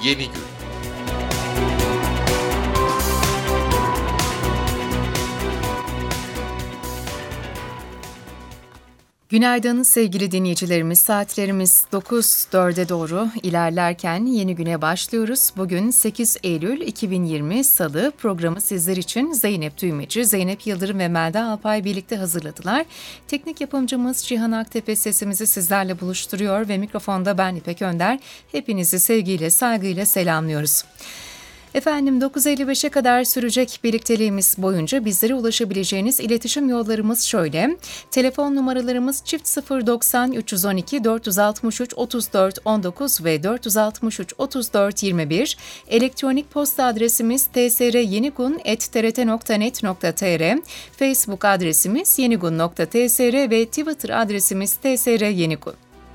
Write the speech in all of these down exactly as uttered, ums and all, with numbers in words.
Yeni Gün. Günaydın sevgili dinleyicilerimiz. Saatlerimiz dokuz dörde doğru ilerlerken yeni güne başlıyoruz. Bugün sekiz Eylül iki bin yirmi Salı. Programı sizler için Zeynep Düğmeci, Zeynep Yıldırım ve Melda Alpay birlikte hazırladılar. Teknik yapımcımız Cihan Aktepe sesimizi sizlerle buluşturuyor ve mikrofonda ben İpek Önder. Hepinizi sevgiyle, saygıyla selamlıyoruz. Efendim dokuz elli beşe kadar sürecek birlikteliğimiz boyunca bizlere ulaşabileceğiniz iletişim yollarımız şöyle. Telefon numaralarımız çift sıfır doksan üç yüz on iki dört yüz altmış üç otuz dört on dokuz ve dört yüz altmış üç otuz dört yirmi bir. Elektronik posta adresimiz tsryenigun at t r t nokta net nokta t r. Facebook adresimiz yenigun nokta t s r ve Twitter adresimiz tsryenigun.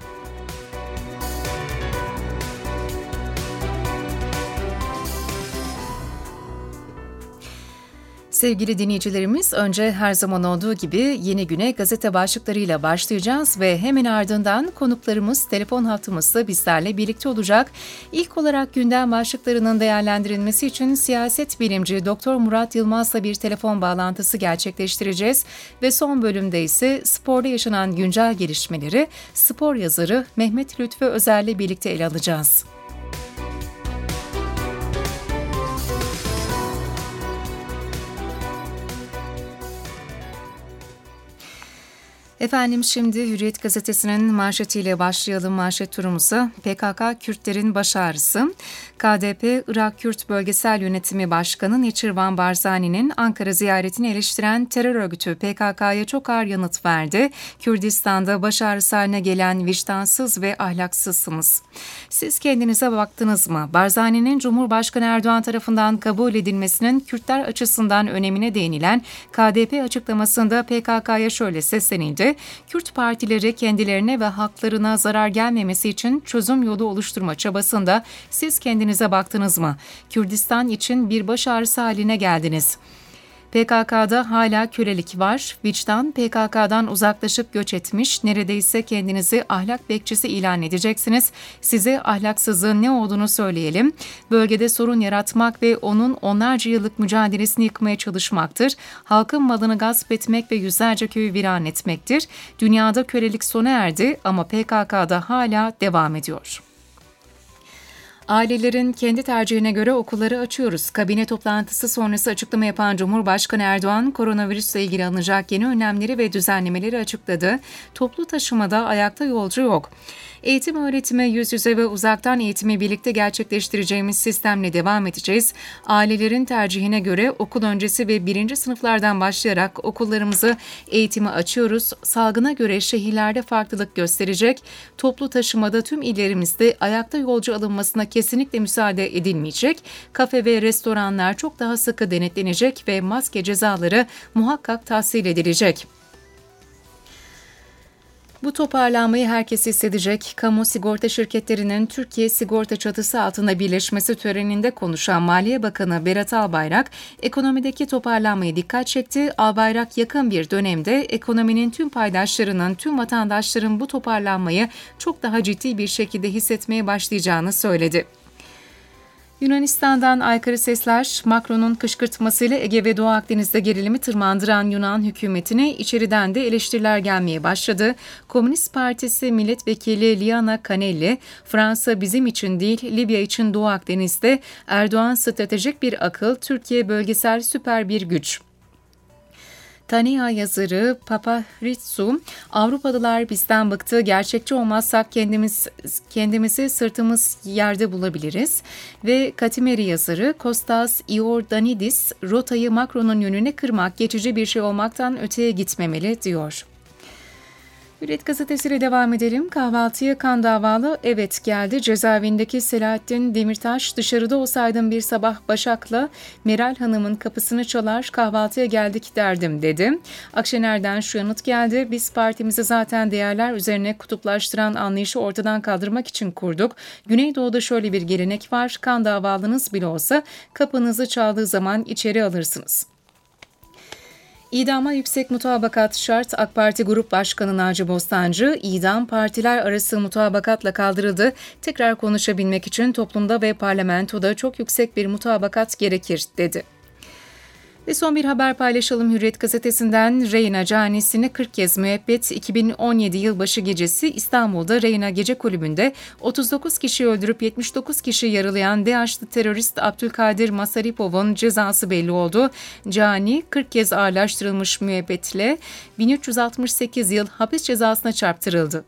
Sevgili dinleyicilerimiz, önce her zaman olduğu gibi yeni güne gazete başlıklarıyla başlayacağız ve hemen ardından konuklarımız telefon hattımızda bizlerle birlikte olacak. İlk olarak gündem başlıklarının değerlendirilmesi için siyaset bilimci Doktor Murat Yılmaz'la bir telefon bağlantısı gerçekleştireceğiz ve son bölümde ise sporda yaşanan güncel gelişmeleri spor yazarı Mehmet Lütfü Özer'le birlikte ele alacağız. Efendim şimdi Hürriyet Gazetesi'nin manşetiyle başlayalım manşet turumuza. P K K Kürtlerin baş ağrısı. K D P Irak Kürt Bölgesel Yönetimi Başkanı Neçirvan Barzani'nin Ankara ziyaretini eleştiren terör örgütü P K K'ya çok ağır yanıt verdi. Kürdistan'da baş ağrısı haline gelen vicdansız ve ahlaksızsınız. Siz kendinize baktınız mı? Barzani'nin Cumhurbaşkanı Erdoğan tarafından kabul edilmesinin Kürtler açısından önemine değinilen K D P açıklamasında P K K'ya şöyle seslenildi. Kürt partileri kendilerine ve haklarına zarar gelmemesi için çözüm yolu oluşturma çabasında siz kendinize baktınız mı? Kürdistan için bir baş ağrısı haline geldiniz. P K K'da hala kölelik var. Vicdan P K K'dan uzaklaşıp göç etmiş. Neredeyse kendinizi ahlak bekçisi ilan edeceksiniz. Size ahlaksızlığın ne olduğunu söyleyelim. Bölgede sorun yaratmak ve onun onlarca yıllık mücadelesini yıkmaya çalışmaktır. Halkın malını gasp etmek ve yüzlerce köyü viran etmektir. Dünyada kölelik sona erdi ama P K K'da hala devam ediyor. Ailelerin kendi tercihine göre okulları açıyoruz. Kabine toplantısı sonrası açıklama yapan Cumhurbaşkanı Erdoğan, koronavirüsle ilgili alınacak yeni önlemleri ve düzenlemeleri açıkladı. Toplu taşımada ayakta yolcu yok. Eğitim öğretime yüz yüze ve uzaktan eğitimi birlikte gerçekleştireceğimiz sistemle devam edeceğiz. Ailelerin tercihine göre okul öncesi ve birinci sınıflardan başlayarak okullarımızı eğitime açıyoruz. Salgına göre şehirlerde farklılık gösterecek. Toplu taşımada tüm illerimizde ayakta yolcu alınmasına kesinlikle müsaade edilmeyecek. Kafe ve restoranlar çok daha sıkı denetlenecek ve maske cezaları muhakkak tahsil edilecek. Bu toparlanmayı herkes hissedecek. Kamu sigorta şirketlerinin Türkiye Sigorta çatısı altında birleşmesi töreninde konuşan Maliye Bakanı Berat Albayrak, ekonomideki toparlanmaya dikkat çekti. Albayrak yakın bir dönemde ekonominin tüm paydaşlarının, tüm vatandaşların bu toparlanmayı çok daha ciddi bir şekilde hissetmeye başlayacağını söyledi. Yunanistan'dan aykırı sesler, Macron'un kışkırtmasıyla Ege ve Doğu Akdeniz'de gerilimi tırmandıran Yunan hükümetine içeriden de eleştiriler gelmeye başladı. Komünist Partisi Milletvekili Liana Kanelli, Fransa bizim için değil Libya için Doğu Akdeniz'de, Erdoğan stratejik bir akıl, Türkiye bölgesel süper bir güç. Tania yazarı Paparizou, Avrupalılar bizden bıktı, gerçekçi olmazsak kendimiz kendimizi sırtımız yerde bulabiliriz. Ve Katimeri yazarı Kostas Iordanidis, rotayı Macron'un yönüne kırmak geçici bir şey olmaktan öteye gitmemeli diyor. Hürriyet gazetesiyle devam edelim. Kahvaltıya kan davalı evet geldi. Cezaevindeki Selahattin Demirtaş, dışarıda olsaydım bir sabah Başak'la Meral Hanım'ın kapısını çalar kahvaltıya geldik derdim dedi. Akşener'den şu yanıt geldi. Biz partimizi zaten değerler üzerine kutuplaştıran anlayışı ortadan kaldırmak için kurduk. Güneydoğu'da şöyle bir gelenek var. Kan davalınız bile olsa kapınızı çaldığı zaman içeri alırsınız. İdama yüksek mutabakat şart. AK Parti Grup Başkanı Naci Bostancı, idam partiler arası mutabakatla kaldırıldı. Tekrar konuşabilmek için toplumda ve parlamentoda çok yüksek bir mutabakat gerekir, dedi. Ve son bir haber paylaşalım Hürriyet gazetesinden. Reyna canisine kırk kez müebbet. iki bin on yedi yılbaşı gecesi İstanbul'da Reyna Gece Kulübü'nde otuz dokuz kişi öldürüp yetmiş dokuz kişi yaralayan DAEŞ'li terörist Abdülkadir Masaripov'un cezası belli oldu. Cani kırk kez ağırlaştırılmış müebbetle bin üç yüz altmış sekiz yıl hapis cezasına çarptırıldı.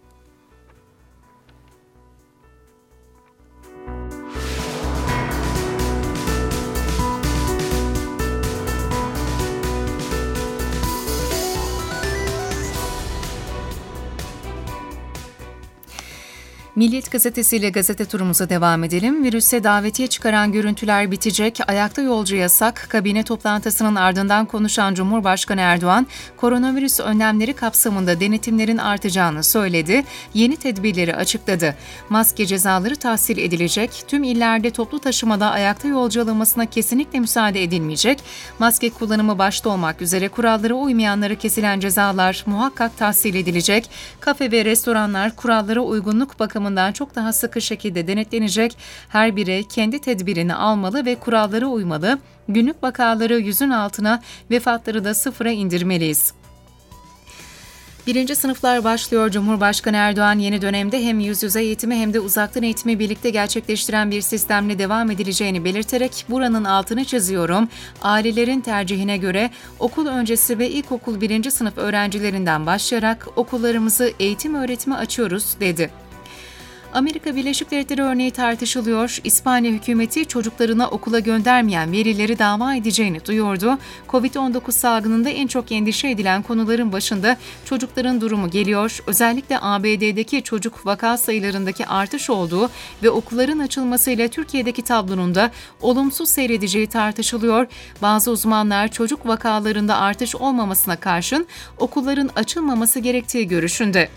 Milliyet gazetesiyle gazete turumuza devam edelim. Virüse davetiye çıkaran görüntüler bitecek. Ayakta yolcu yasak. Kabine toplantısının ardından konuşan Cumhurbaşkanı Erdoğan, koronavirüs önlemleri kapsamında denetimlerin artacağını söyledi. Yeni tedbirleri açıkladı. Maske cezaları tahsil edilecek. Tüm illerde toplu taşımada ayakta yolcu alınmasına kesinlikle müsaade edilmeyecek. Maske kullanımı başta olmak üzere kurallara uymayanlara kesilen cezalar muhakkak tahsil edilecek. Kafe ve restoranlar kurallara uygunluk bakımından çok daha sıkı şekilde denetlenecek. Her birey kendi tedbirini almalı ve kurallara uymalı. Günlük vakaları yüzün altına, vefatları da sıfıra indirmeliyiz. Birinci sınıflar başlıyor. Cumhurbaşkanı Erdoğan yeni dönemde hem yüz yüze eğitimi hem de uzaktan eğitimi birlikte gerçekleştiren bir sistemle devam edileceğini belirterek buranın altını çiziyorum. Ailelerin tercihine göre okul öncesi ve ilkokul birinci sınıf öğrencilerinden başlayarak okullarımızı eğitim öğretime açıyoruz, dedi. Amerika Birleşik Devletleri örneği tartışılıyor. İspanya hükümeti çocuklarına okula göndermeyen velileri dava edeceğini duyurdu. kovid on dokuz salgınında en çok endişe edilen konuların başında çocukların durumu geliyor. Özellikle A B D'deki çocuk vaka sayılarındaki artış olduğu ve okulların açılmasıyla Türkiye'deki tablonun da olumsuz seyredeceği tartışılıyor. Bazı uzmanlar çocuk vakalarında artış olmamasına karşın okulların açılmaması gerektiği görüşünde.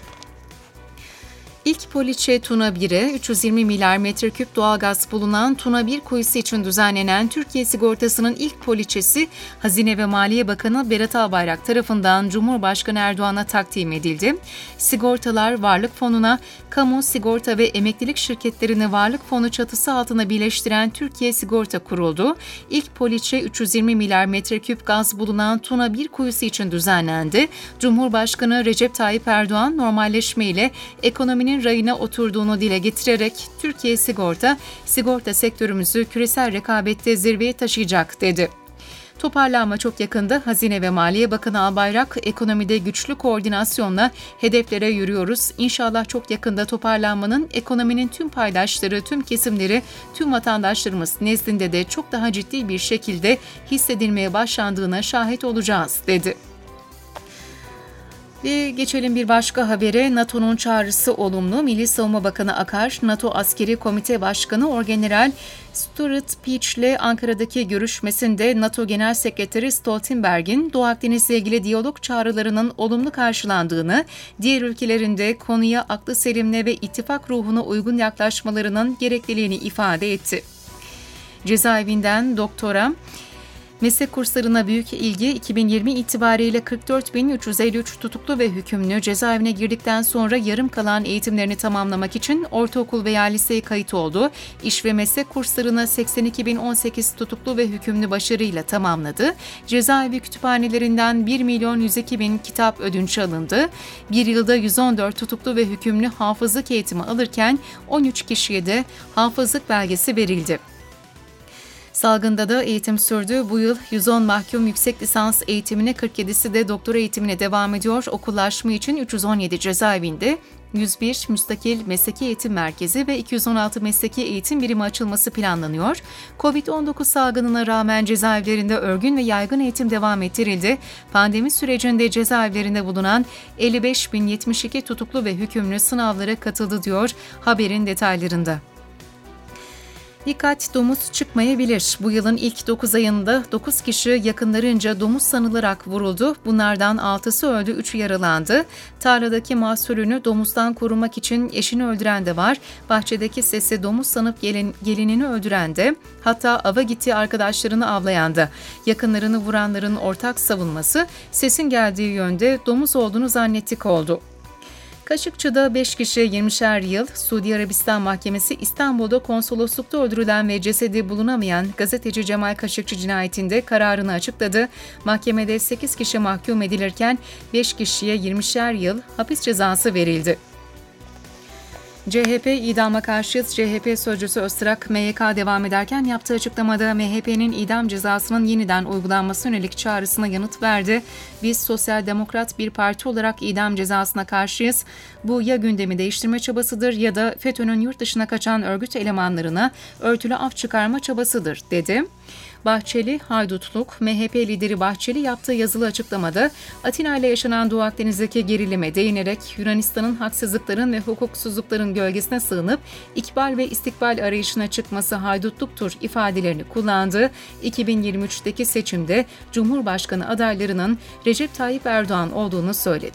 İlk poliçe Tuna bir'e üç yüz yirmi milyar metreküp doğalgaz bulunan Tuna bir kuyusu için düzenlenen Türkiye sigortasının ilk poliçesi Hazine ve Maliye Bakanı Berat Albayrak tarafından Cumhurbaşkanı Erdoğan'a takdim edildi. Sigortalar Varlık Fonu'na, kamu sigorta ve emeklilik şirketlerini Varlık Fonu çatısı altına birleştiren Türkiye Sigorta kuruldu. İlk poliçe üç yüz yirmi milyar metreküp gaz bulunan Tuna bir kuyusu için düzenlendi. Cumhurbaşkanı Recep Tayyip Erdoğan normalleşmeyle ekonominin rayına oturduğunu dile getirerek Türkiye Sigorta, sigorta sektörümüzü küresel rekabette zirveye taşıyacak, dedi. Toparlanma çok yakında. Hazine ve Maliye Bakanı Albayrak, ekonomide güçlü koordinasyonla hedeflere yürüyoruz. İnşallah çok yakında toparlanmanın ekonominin tüm paydaşları, tüm kesimleri, tüm vatandaşlarımız nezdinde de çok daha ciddi bir şekilde hissedilmeye başlandığına şahit olacağız, dedi. Ve geçelim bir başka habere. NATO'nun çağrısı olumlu. Milli Savunma Bakanı Akar, NATO Askeri Komite Başkanı Orgeneral Stuart Peach ile Ankara'daki görüşmesinde NATO Genel Sekreteri Stoltenberg'in Doğu Akdeniz'le ilgili diyalog çağrılarının olumlu karşılandığını, diğer ülkelerin de konuya aklı selimle ve ittifak ruhuna uygun yaklaşmalarının gerekliliğini ifade etti. Cezaevinden doktora, meslek kurslarına büyük ilgi. iki bin yirmi itibariyle kırk dört bin üç yüz elli üç tutuklu ve hükümlü cezaevine girdikten sonra yarım kalan eğitimlerini tamamlamak için ortaokul veya liseye kayıt oldu. İş ve meslek kurslarına seksen iki bin on sekiz tutuklu ve hükümlü başarıyla tamamladı. Cezaevi kütüphanelerinden bir milyon yüz iki bin kitap ödünç alındı. Bir yılda yüz on dört tutuklu ve hükümlü hafızlık eğitimi alırken on üç kişiye de hafızlık belgesi verildi. Salgında da eğitim sürdü. Bu yıl yüz on mahkum yüksek lisans eğitimine, kırk yedisi de doktora eğitimine devam ediyor. Okullaşma için üç yüz on yedi cezaevinde, yüz bir müstakil mesleki eğitim merkezi ve iki yüz on altı mesleki eğitim birimi açılması planlanıyor. kovid on dokuz salgınına rağmen cezaevlerinde örgün ve yaygın eğitim devam ettirildi. Pandemi sürecinde cezaevlerinde bulunan elli beş bin yetmiş iki tutuklu ve hükümlü sınavlara katıldı, diyor haberin detaylarında. Dikkat, domuz çıkmayabilir. Bu yılın ilk dokuz ayında dokuz kişi yakınlarınca domuz sanılarak vuruldu. Bunlardan altısı öldü, üçü yaralandı. Tarladaki mahsulünü domuzdan korumak için eşini öldüren de var. Bahçedeki sesi domuz sanıp gelin, gelinini öldüren de, hatta ava gittiği arkadaşlarını avlayan da. Yakınlarını vuranların ortak savunması sesin geldiği yönde domuz olduğunu zannettik oldu. Kaşıkçı'da beş kişi yirmişer yıl, Suudi Arabistan Mahkemesi İstanbul'da konsoloslukta öldürülen ve cesedi bulunamayan gazeteci Cemal Kaşıkçı cinayetinde kararını açıkladı. Mahkemede sekiz kişi mahkum edilirken beş kişiye yirmişer yıl hapis cezası verildi. C H P idama karşıt. C H P sözcüsü Öztrak, M Y K devam ederken yaptığı açıklamada M H P'nin idam cezasının yeniden uygulanması yönelik çağrısına yanıt verdi. Biz sosyal demokrat bir parti olarak idam cezasına karşıyız. Bu ya gündemi değiştirme çabasıdır ya da FETÖ'nün yurt dışına kaçan örgüt elemanlarına örtülü af çıkarma çabasıdır, dedi. Bahçeli, haydutluk. M H P lideri Bahçeli yaptığı yazılı açıklamada Atina ile yaşanan Doğu Akdeniz'deki gerilime değinerek Yunanistan'ın haksızlıkların ve hukuksuzlukların gölgesine sığınıp ikbal ve istikbal arayışına çıkması haydutluktur ifadelerini kullandı. iki bin yirmi üçteki seçimde Cumhurbaşkanı adaylarının Recep Tayyip Erdoğan olduğunu söyledi.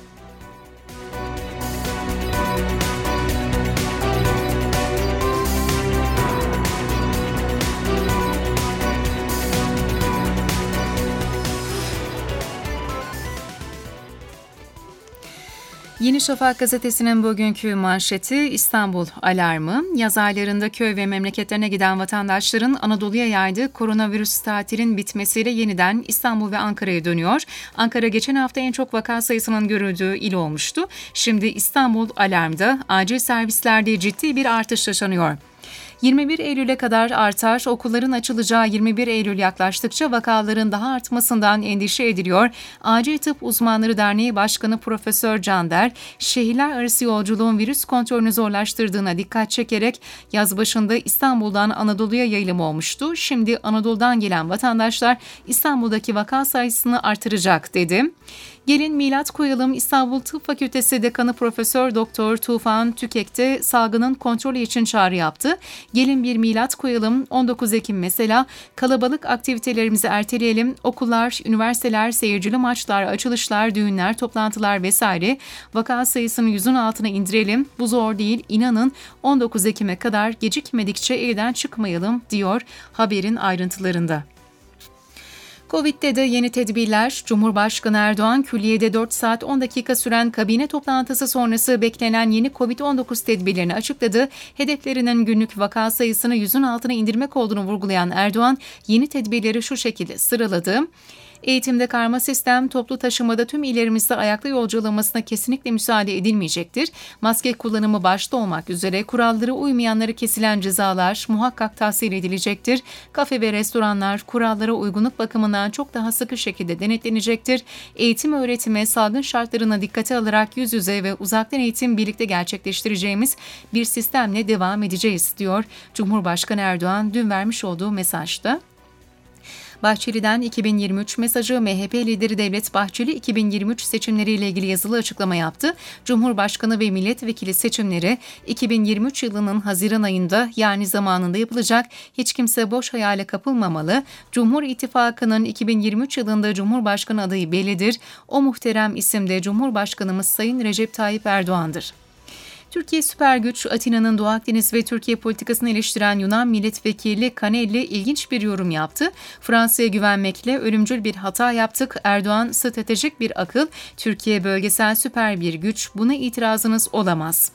Yeni Şafak gazetesinin bugünkü manşeti İstanbul alarmı. Yaz aylarında köy ve memleketlerine giden vatandaşların Anadolu'ya yaydığı koronavirüs tatilin bitmesiyle yeniden İstanbul ve Ankara'ya dönüyor. Ankara geçen hafta en çok vaka sayısının görüldüğü il olmuştu. Şimdi İstanbul alarmda, acil servislerde ciddi bir artış yaşanıyor. yirmi bir Eylül'e kadar artar. Okulların açılacağı yirmi bir Eylül yaklaştıkça vakaların daha artmasından endişe ediliyor. Acil Tıp Uzmanları Derneği Başkanı Profesör Cander, şehirler arası yolculuğun virüs kontrolünü zorlaştırdığına dikkat çekerek yaz başında İstanbul'dan Anadolu'ya yayılım olmuştu. Şimdi Anadolu'dan gelen vatandaşlar İstanbul'daki vaka sayısını artıracak, dedi. Gelin milat koyalım. İstanbul Tıp Fakültesi Dekanı Profesör Doktor Tufan Tükek'te salgının kontrolü için çağrı yaptı. Gelin bir milat koyalım. on dokuz Ekim mesela, kalabalık aktivitelerimizi erteleyelim. Okullar, üniversiteler, seyircili maçlar, açılışlar, düğünler, toplantılar vesaire. Vaka sayısını yüzün altına indirelim. Bu zor değil. İnanın on dokuz Ekim'e kadar gecikmedikçe evden çıkmayalım, diyor haberin ayrıntılarında. Covid'de de yeni tedbirler. Cumhurbaşkanı Erdoğan, külliyede dört saat on dakika süren kabine toplantısı sonrası beklenen yeni kovid on dokuz tedbirlerini açıkladı. Hedeflerinin günlük vaka sayısını yüzün altına indirmek olduğunu vurgulayan Erdoğan, yeni tedbirleri şu şekilde sıraladı. Eğitimde karma sistem, toplu taşımada tüm illerimizde ayaklı yolculamasına kesinlikle müsaade edilmeyecektir. Maske kullanımı başta olmak üzere kurallara uymayanlara kesilen cezalar muhakkak tahsil edilecektir. Kafe ve restoranlar kurallara uygunluk bakımından çok daha sıkı şekilde denetlenecektir. Eğitim öğretime salgın şartlarına dikkate alarak yüz yüze ve uzaktan eğitim birlikte gerçekleştireceğimiz bir sistemle devam edeceğiz, diyor Cumhurbaşkanı Erdoğan dün vermiş olduğu mesajda. Bahçeli'den iki bin yirmi üç mesajı. M H P lideri Devlet Bahçeli iki bin yirmi üç seçimleriyle ilgili yazılı açıklama yaptı. Cumhurbaşkanı ve milletvekili seçimleri iki bin yirmi üç yılının Haziran ayında, yani zamanında yapılacak. Hiç kimse boş hayale kapılmamalı. Cumhur İttifakı'nın iki bin yirmi üç yılında Cumhurbaşkanı adayı bellidir. O muhterem isim de Cumhurbaşkanımız Sayın Recep Tayyip Erdoğan'dır. Türkiye süper güç. Atina'nın Doğu Akdeniz ve Türkiye politikasını eleştiren Yunan milletvekili Canelli ilginç bir yorum yaptı. Fransa'ya güvenmekle ölümcül bir hata yaptık. Erdoğan stratejik bir akıl. Türkiye bölgesel süper bir güç. Buna itirazınız olamaz.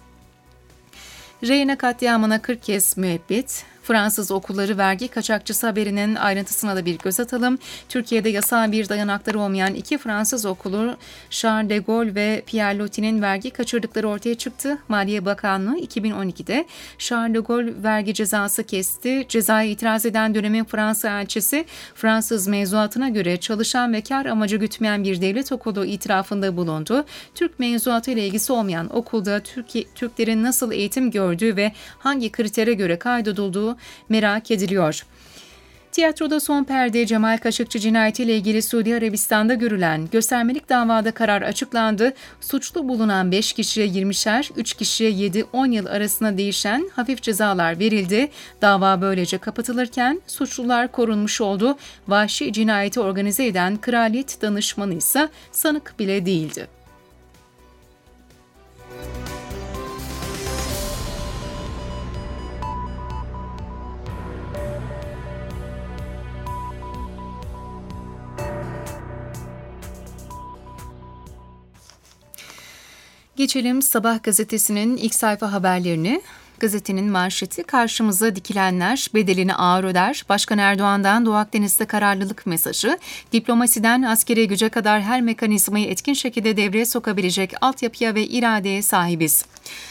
Reyna katliamına kırk kez müebbet. Fransız okulları vergi kaçakçısı haberinin ayrıntısına da bir göz atalım. Türkiye'de yasal bir dayanakları olmayan iki Fransız okulu Charles de Gaulle ve Pierre Loti'nin vergi kaçırdıkları ortaya çıktı. Maliye Bakanlığı iki bin on ikide Charles de Gaulle vergi cezası kesti. Cezaya itiraz eden dönemin Fransa elçisi, Fransız mevzuatına göre çalışan ve kar amacı gütmeyen bir devlet okulu itirafında bulundu. Türk mevzuatı ile ilgisi olmayan okulda Türkiye, Türklerin nasıl eğitim gördüğü ve hangi kritere göre kaydedildiği merak ediliyor. Tiyatroda son perde Cemal Kaşıkçı cinayetiyle ilgili Suudi Arabistan'da görülen göstermelik davada karar açıklandı. Suçlu bulunan beş kişiye yirmişer, üç kişiye yedi on yıl arasında değişen hafif cezalar verildi. Dava böylece kapatılırken suçlular korunmuş oldu. Vahşi cinayeti organize eden kraliyet danışmanı ise sanık bile değildi. Geçelim Sabah gazetesinin ilk sayfa haberlerini. Gazetenin manşeti karşımıza dikilenler bedelini ağır öder. Başkan Erdoğan'dan Doğu Akdeniz'de kararlılık mesajı. Diplomasiden askeri güce kadar her mekanizmayı etkin şekilde devreye sokabilecek altyapıya ve iradeye sahibiz.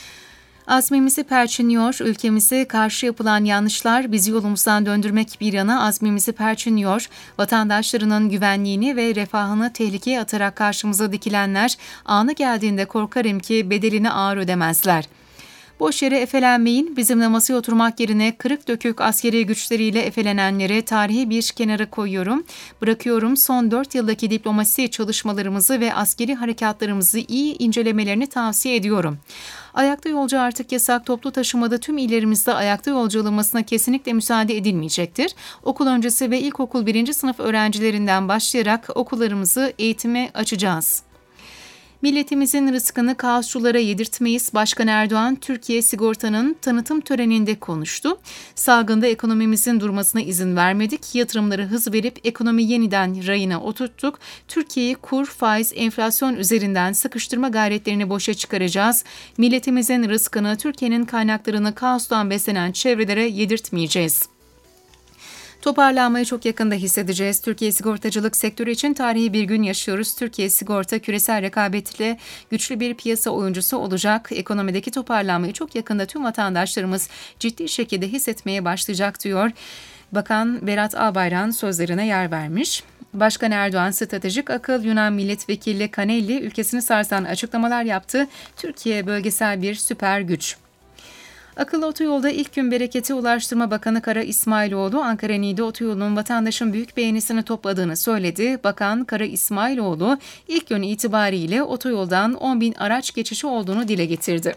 Azmimizi perçinliyor, ülkemize karşı yapılan yanlışlar bizi yolumuzdan döndürmek bir yana azmimizi perçinliyor. Vatandaşlarının güvenliğini ve refahını tehlikeye atarak karşımıza dikilenler anı geldiğinde korkarım ki bedelini ağır ödemezler. Boş yere efelenmeyin, bizimle masaya oturmak yerine kırık dökük askeri güçleriyle efelenenleri tarihi bir kenara koyuyorum. Bırakıyorum son dört yıldaki diplomasi çalışmalarımızı ve askeri harekatlarımızı iyi incelemelerini tavsiye ediyorum. Ayakta yolcu artık yasak, toplu taşımada tüm illerimizde ayakta yolcu alınmasına kesinlikle müsaade edilmeyecektir. Okul öncesi ve ilkokul birinci sınıf öğrencilerinden başlayarak okullarımızı eğitime açacağız. Milletimizin rızkını kaosçulara yedirtmeyiz. Başkan Erdoğan, Türkiye Sigorta'nın tanıtım töreninde konuştu. Salgında ekonomimizin durmasına izin vermedik. Yatırımları hız verip ekonomi yeniden rayına oturttuk. Türkiye'yi kur, faiz, enflasyon üzerinden sıkıştırma gayretlerini boşa çıkaracağız. Milletimizin rızkını, Türkiye'nin kaynaklarını kaostan beslenen çevrelere yedirtmeyeceğiz. Toparlanmayı çok yakında hissedeceğiz. Türkiye sigortacılık sektörü için tarihi bir gün yaşıyoruz. Türkiye Sigorta küresel rekabetle güçlü bir piyasa oyuncusu olacak. Ekonomideki toparlanmayı çok yakında tüm vatandaşlarımız ciddi şekilde hissetmeye başlayacak diyor. Bakan Berat Albayrak'ın sözlerine yer vermiş. Başkan Erdoğan stratejik akıl, Yunan milletvekili Canelli ülkesini sarsan açıklamalar yaptı. Türkiye bölgesel bir süper güç. Akıllı otoyolda ilk gün bereketi Ulaştırma Bakanı Kara İsmailoğlu, Ankara-Niğde otoyolunun vatandaşın büyük beğenisini topladığını söyledi. Bakan Kara İsmailoğlu, ilk gün itibariyle otoyoldan on bin araç geçişi olduğunu dile getirdi.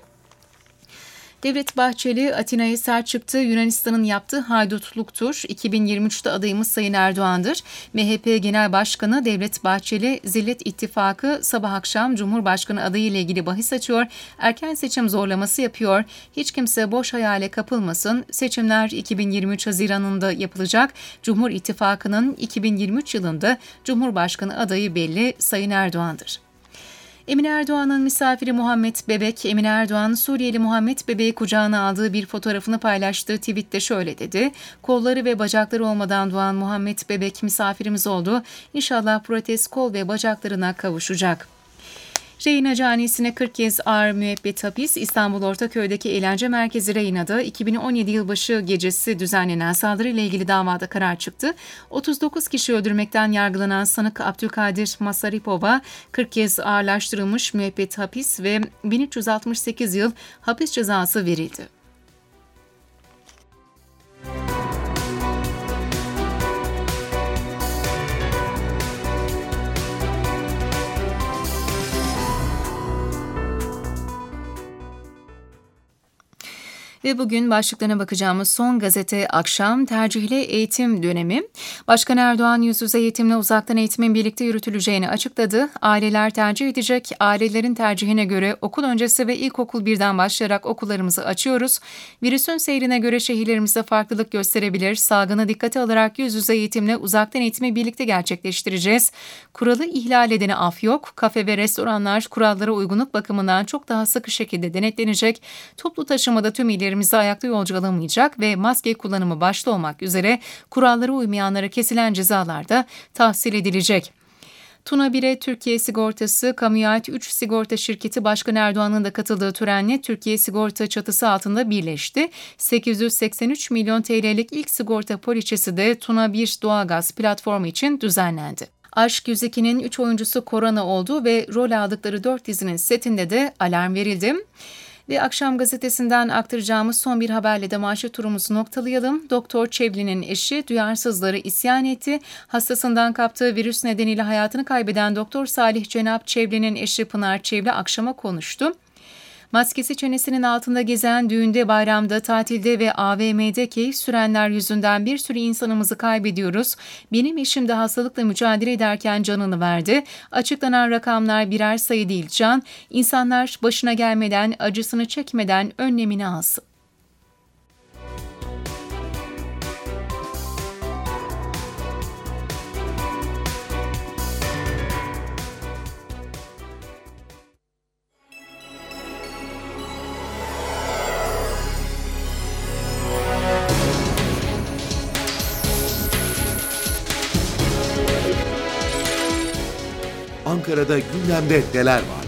Devlet Bahçeli, Atina'ya sert çıktı. Yunanistan'ın yaptığı haydutluktur. iki bin yirmi üçte adayımız Sayın Erdoğan'dır. M H P Genel Başkanı Devlet Bahçeli, Zillet İttifakı sabah akşam Cumhurbaşkanı adayı ile ilgili bahis açıyor. Erken seçim zorlaması yapıyor. Hiç kimse boş hayale kapılmasın. Seçimler iki bin yirmi üç Haziran'ında yapılacak. Cumhur İttifakı'nın iki bin yirmi üç yılında Cumhurbaşkanı adayı belli, Sayın Erdoğan'dır. Emine Erdoğan'ın misafiri Muhammed Bebek, Emine Erdoğan Suriyeli Muhammed Bebek'i kucağına aldığı bir fotoğrafını paylaştığı tweette şöyle dedi. Kolları ve bacakları olmadan doğan Muhammed Bebek misafirimiz oldu. İnşallah protez kol ve bacaklarına kavuşacak. Rehinacı hanesine kırk kez ağır müebbet hapis. İstanbul Ortaköy'deki eğlence merkezi Rehina'da iki bin on yedi yılbaşı gecesi düzenlenen saldırıyla ilgili davada karar çıktı. otuz dokuz kişi öldürmekten yargılanan sanık Abdülkadir Masaripov'a kırk kez ağırlaştırılmış müebbet hapis ve bin üç yüz altmış sekiz yıl hapis cezası verildi. Ve bugün başlıklarına bakacağımız son gazete Akşam tercihli eğitim dönemi. Başkan Erdoğan yüz yüze eğitimle uzaktan eğitimin birlikte yürütüleceğini açıkladı. Aileler tercih edecek. Ailelerin tercihine göre okul öncesi ve ilkokul birden başlayarak okullarımızı açıyoruz. Virüsün seyrine göre şehirlerimizde farklılık gösterebilir. Salgını dikkate alarak yüz yüze eğitimle uzaktan eğitimi birlikte gerçekleştireceğiz. Kuralı ihlal edene af yok. Kafe ve restoranlar kurallara uygunluk bakımından çok daha sıkı şekilde denetlenecek. Toplu taşımada tüm iller Şehirlerimizde ayakta yolcu alamayacak ve maske kullanımı başta olmak üzere kurallara uymayanlara kesilen cezalar da tahsil edilecek. Tuna bire Türkiye Sigortası, kamuya ait üç sigorta şirketi Başkan Erdoğan'ın da katıldığı törenle Türkiye Sigorta çatısı altında birleşti. sekiz yüz seksen üç milyon T L'lik ilk sigorta poliçesi de Tuna bir doğalgaz platformu için düzenlendi. Aşk yüz iki'nin üç oyuncusu korona oldu ve rol aldıkları dört dizinin setinde de alarm verildi. Ve Akşam Gazetesi'nden aktaracağımız son bir haberle de manşet turumuzu noktalayalım. Doktor Çevli'nin eşi duyarsızları isyan etti. Hastasından kaptığı virüs nedeniyle hayatını kaybeden Doktor Salih Cenap Çevli'nin eşi Pınar Çevli akşama konuştu. Maskesi çenesinin altında gezen, düğünde, bayramda, tatilde ve A V M'de keyif sürenler yüzünden bir sürü insanımızı kaybediyoruz. Benim eşim de hastalıkla mücadele ederken canını verdi. Açıklanan rakamlar birer sayı değil can. İnsanlar başına gelmeden, acısını çekmeden önlemini alsın. Ankara'da gündemde neler var?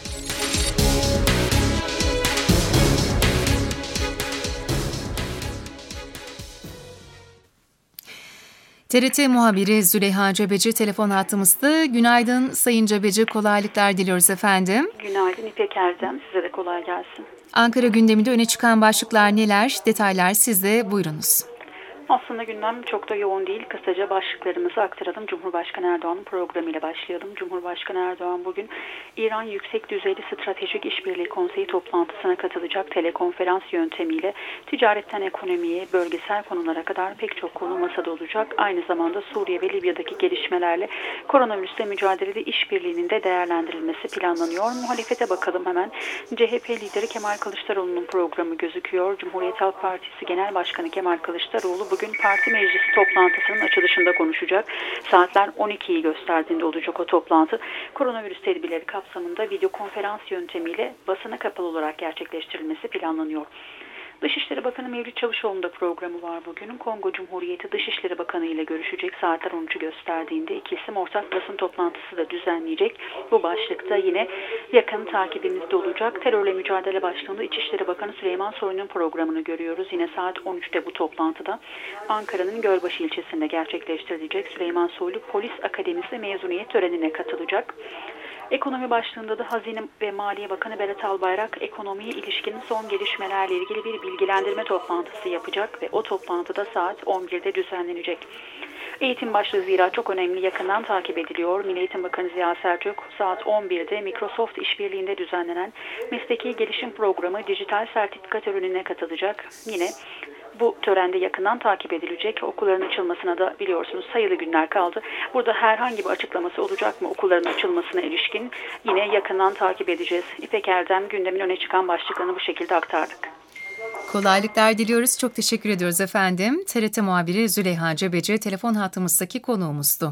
T R T muhabiri Züleyha Cebeci telefon hattımızda. Günaydın Sayın Cebeci, kolaylıklar diliyoruz efendim. Günaydın İpek Erdem, size de kolay gelsin. Ankara gündeminde öne çıkan başlıklar neler? Detaylar sizde, buyurunuz. Aslında gündem çok da yoğun değil. Kısaca başlıklarımızı aktaralım. Cumhurbaşkanı Erdoğan'ın programıyla başlayalım. Cumhurbaşkanı Erdoğan bugün İran Yüksek Düzeyli Stratejik İşbirliği Konseyi toplantısına katılacak. Telekonferans yöntemiyle ticaretten ekonomiye, bölgesel konulara kadar pek çok konu masada olacak. Aynı zamanda Suriye ve Libya'daki gelişmelerle koronavirüsle mücadelede işbirliğinin de değerlendirilmesi planlanıyor. Muhalefete bakalım hemen. C H P lideri Kemal Kılıçdaroğlu'nun programı gözüküyor. Cumhuriyet Halk Partisi Genel Başkanı Kemal Kılıçdaroğlu bugün parti meclisi toplantısının açılışında konuşacak. Saatler on ikiyi gösterdiğinde olacak o toplantı. Koronavirüs tedbirleri kapsamında video konferans yöntemiyle basına kapalı olarak gerçekleştirilmesi planlanıyor. Dışişleri Bakanı Mevlüt Çavuşoğlu'nun da programı var bugün. Kongo Cumhuriyeti Dışişleri Bakanı ile görüşecek. Saatler on üçü gösterdiğinde iki isim ortak basın toplantısı da düzenleyecek. Bu başlıkta yine yakın takibimizde olacak. Terörle mücadele başlığında İçişleri Bakanı Süleyman Soylu'nun programını görüyoruz. Yine saat on üçte bu toplantıda Ankara'nın Gölbaşı ilçesinde gerçekleştirilecek. Süleyman Soylu Polis Akademisi mezuniyet törenine katılacak. Ekonomi başlığında da Hazine ve Maliye Bakanı Berat Albayrak ekonomiye ilişkin son gelişmelerle ilgili bir bilgilendirme toplantısı yapacak ve o toplantıda saat on birde düzenlenecek. Eğitim başlığı zira çok önemli, yakından takip ediliyor. Milli Eğitim Bakanı Ziya Selçuk saat on birde Microsoft işbirliğinde düzenlenen Mesleki Gelişim Programı dijital sertifika törenine katılacak. Yine bu törende yakından takip edilecek. Okulların açılmasına da biliyorsunuz sayılı günler kaldı. Burada herhangi bir açıklaması olacak mı okulların açılmasına ilişkin? Yine yakından takip edeceğiz. İpek Erdem gündemin öne çıkan başlıklarını bu şekilde aktardık. Kolaylıklar diliyoruz. Çok teşekkür ediyoruz efendim. T R T muhabiri Züleyha Cebeci telefon hattımızdaki konuğumuzdu.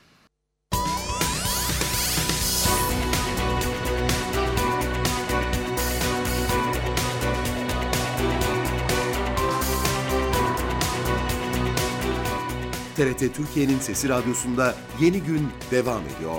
T R T Türkiye'nin Sesi Radyosu'nda Yeni Gün devam ediyor.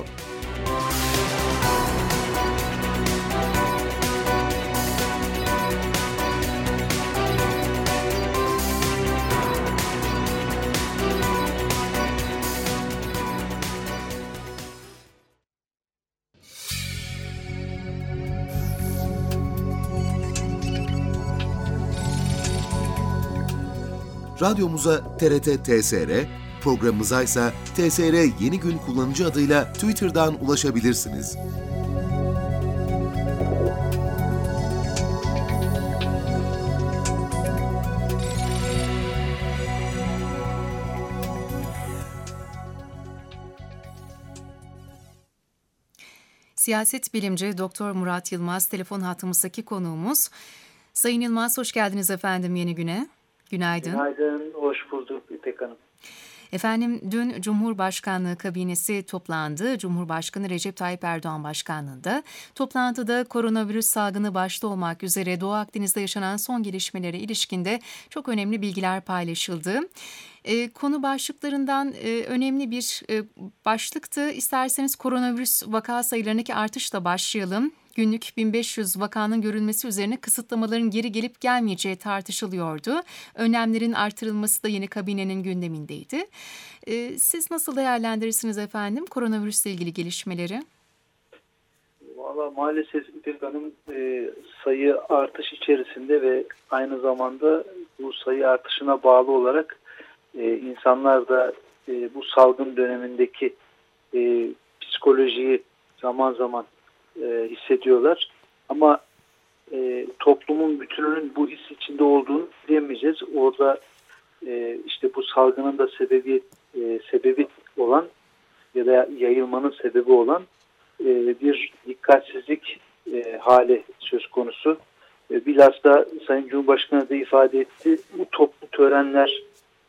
Radyomuza T R T T S R, programımıza ise T S R Yeni Gün kullanıcı adıyla Twitter'dan ulaşabilirsiniz. Siyaset bilimci Doktor Murat Yılmaz telefon hattımızdaki konuğumuz. Sayın Yılmaz, hoş geldiniz efendim Yeni Gün'e. Günaydın. Günaydın, hoş bulduk İpek Hanım. Efendim, dün Cumhurbaşkanlığı kabinesi toplandı. Cumhurbaşkanı Recep Tayyip Erdoğan başkanlığında. Toplantıda koronavirüs salgını başta olmak üzere Doğu Akdeniz'de yaşanan son gelişmelere ilişkinde çok önemli bilgiler paylaşıldı. E, konu başlıklarından e, önemli bir e, başlıktı. İsterseniz koronavirüs vaka sayılarındaki artışla başlayalım. Günlük bin beş yüz vakanın görülmesi üzerine kısıtlamaların geri gelip gelmeyeceği tartışılıyordu. Önlemlerin artırılması da yeni kabinenin gündemindeydi. Ee, siz nasıl değerlendirirsiniz efendim koronavirüsle ilgili gelişmeleri? Valla Ya maalesef İpek Hanım e, sayı artış içerisinde ve aynı zamanda bu sayı artışına bağlı olarak e, insanlar da e, bu salgın dönemindeki e, psikolojiyi zaman zaman e, hissediyorlar. Ama e, toplumun bütününün bu his içinde olduğunu diyemeyeceğiz. Orada e, işte bu salgının da sebebi e, sebebi olan ya da yayılmanın sebebi olan e, bir dikkatsizlik e, hali söz konusu. E, bilhassa Sayın Cumhurbaşkanı da ifade etti. Bu toplu törenler,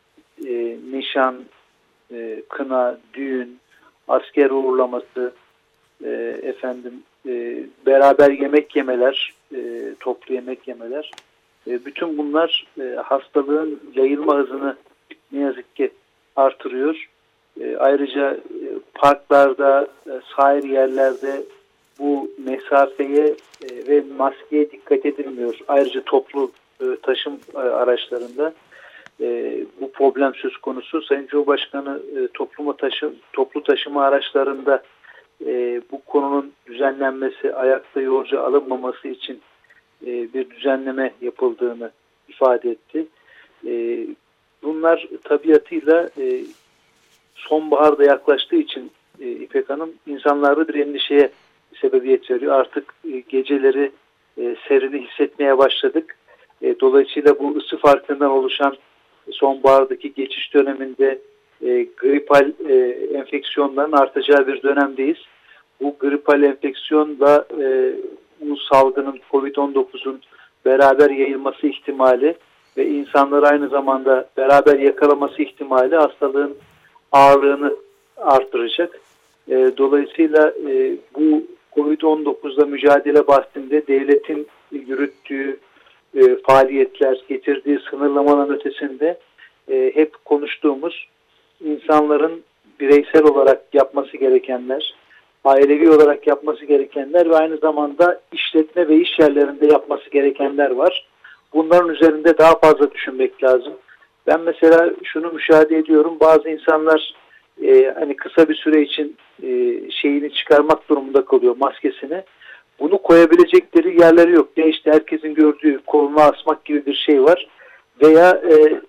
e, nişan, e, kına, düğün, asker uğurlaması, e, efendim e, beraber yemek yemeler, e, toplu yemek yemeler, e, bütün bunlar e, hastalığın yayılma hızını ne yazık ki artırıyor. E, ayrıca e, parklarda, e, sahil yerlerde bu mesafeye e, ve maskeye dikkat edilmiyor. Ayrıca toplu e, taşım e, araçlarında e, bu problem söz konusu. Sayın Cumhurbaşkanı e, topluma taşım, toplu taşıma araçlarında e, bu konunun düzenlenmesi, ayakta yolcu alınmaması için e, bir düzenleme yapıldığını ifade etti. E, bunlar tabiatıyla e, sonbaharda yaklaştığı için e, İpek Hanım insanlarda bir endişeye sebebiyet veriyor. Artık e, geceleri e, serini hissetmeye başladık. E, dolayısıyla bu ısı farkından oluşan sonbahardaki geçiş döneminde e, gripal e, enfeksiyonların artacağı bir dönemdeyiz. Bu gripal enfeksiyonla e, bu salgının kovid on dokuzun beraber yayılması ihtimali ve insanları aynı zamanda beraber yakalaması ihtimali hastalığın ağırlığını artıracak. E, dolayısıyla e, bu kovid on dokuzla mücadele bahsinde devletin yürüttüğü e, faaliyetler, getirdiği sınırlamaların ötesinde e, hep konuştuğumuz insanların bireysel olarak yapması gerekenler, ailevi olarak yapması gerekenler ve aynı zamanda işletme ve iş yerlerinde yapması gerekenler var. Bunların üzerinde daha fazla düşünmek lazım. Ben mesela şunu müşahede ediyorum. Bazı insanlar e, hani kısa bir süre için e, şeyini çıkarmak durumunda kalıyor, maskesini. Bunu koyabilecekleri yerleri yok. Ya işte herkesin gördüğü koluna asmak gibi bir şey var. Veya e,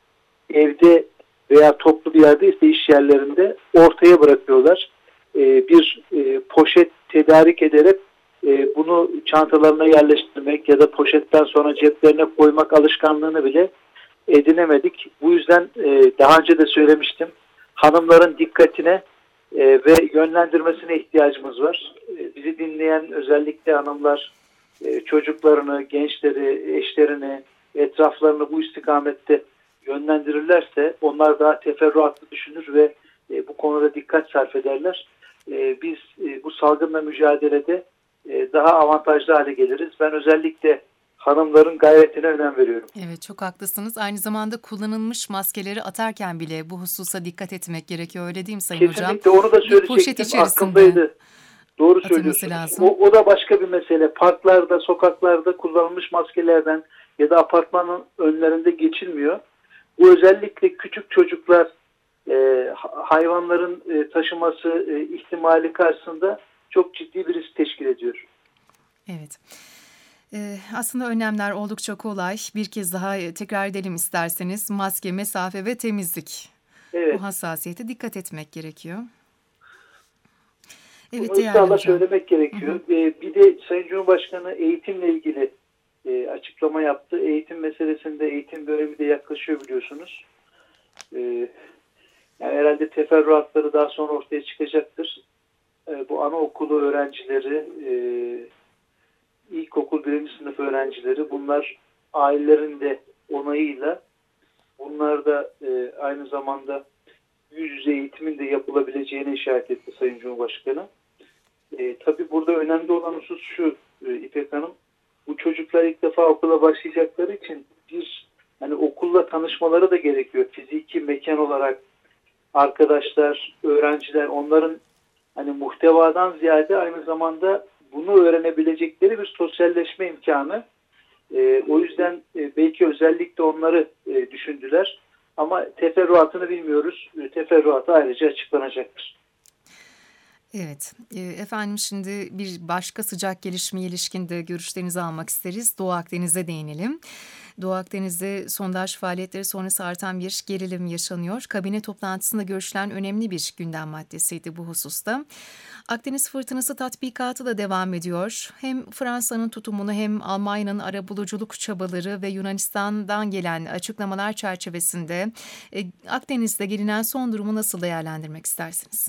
evde veya toplu bir yerdeyse iş yerlerinde ortaya bırakıyorlar. E, bir e, poşet tedarik ederek e, bunu çantalarına yerleştirmek ya da poşetten sonra ceplerine koymak alışkanlığını bile edinemedik. Bu yüzden e, daha önce de söylemiştim. Hanımların dikkatine e, ve yönlendirmesine ihtiyacımız var. E, bizi dinleyen özellikle hanımlar e, çocuklarını, gençleri, eşlerini, etraflarını bu istikamette yönlendirirlerse onlar daha teferruatlı düşünür ve e, bu konuda dikkat sarf ederler. E, biz e, bu salgınla mücadelede e, daha avantajlı hale geliriz. Ben özellikle hanımların gayretine önem veriyorum. Evet, çok haklısınız. Aynı zamanda kullanılmış maskeleri atarken bile bu hususa dikkat etmek gerekiyor. Öyle değil mi Sayın Kesinlikle, Hocam? Kesinlikle onu da söyleyecektim. Poşet içerisinde aklımdaydı. Doğru söylüyorsunuz. Lazım. O, o da başka bir mesele. Parklarda, sokaklarda kullanılmış maskelerden ya da apartmanın önlerinde geçilmiyor. Bu özellikle küçük çocuklar e, hayvanların e, taşıması e, ihtimali karşısında çok ciddi bir risk teşkil ediyor. Evet. Ee, aslında önlemler oldukça kolay. Bir kez daha tekrar edelim isterseniz. Maske, mesafe ve temizlik. Evet. Bu hassasiyete dikkat etmek gerekiyor. Evet, Bunu ısrarla söylemek gerekiyor. Hı hı. Ee, bir de Sayın Cumhurbaşkanı eğitimle ilgili e, açıklama yaptı. Eğitim meselesinde eğitim dönemi de yaklaşıyor biliyorsunuz. Ee, yani herhalde teferruatları daha sonra ortaya çıkacaktır. Ee, bu anaokulu öğrencileri, e, ilkokul birinci sınıf öğrencileri, bunlar ailelerin de onayıyla, bunlar da e, aynı zamanda yüz yüze eğitimin de yapılabileceğine işaret etti Sayın Cumhurbaşkanı. E, tabii burada önemli olan husus şu e, İpek Hanım, bu çocuklar ilk defa okula başlayacakları için bir hani okulla tanışmaları da gerekiyor. Fiziki mekan olarak arkadaşlar, öğrenciler, onların hani muhtevadan ziyade aynı zamanda bunu öğrenebilecekleri bir sosyalleşme imkanı. E, o yüzden e, belki özellikle onları e, düşündüler. Ama teferruatını bilmiyoruz. E, teferruatı ayrıca açıklanacaktır. Evet, e, efendim şimdi bir başka sıcak gelişmeye ilişkin de görüşlerinizi almak isteriz. Doğu Akdeniz'e değinelim. Doğu Akdeniz'de sondaj faaliyetleri sonrası artan bir gerilim yaşanıyor. Kabine toplantısında görüşülen önemli bir gündem maddesiydi bu hususta. Akdeniz fırtınası tatbikatı da devam ediyor. Hem Fransa'nın tutumunu hem Almanya'nın arabuluculuk çabaları ve Yunanistan'dan gelen açıklamalar çerçevesinde e, Akdeniz'de gelinen son durumu nasıl değerlendirmek istersiniz?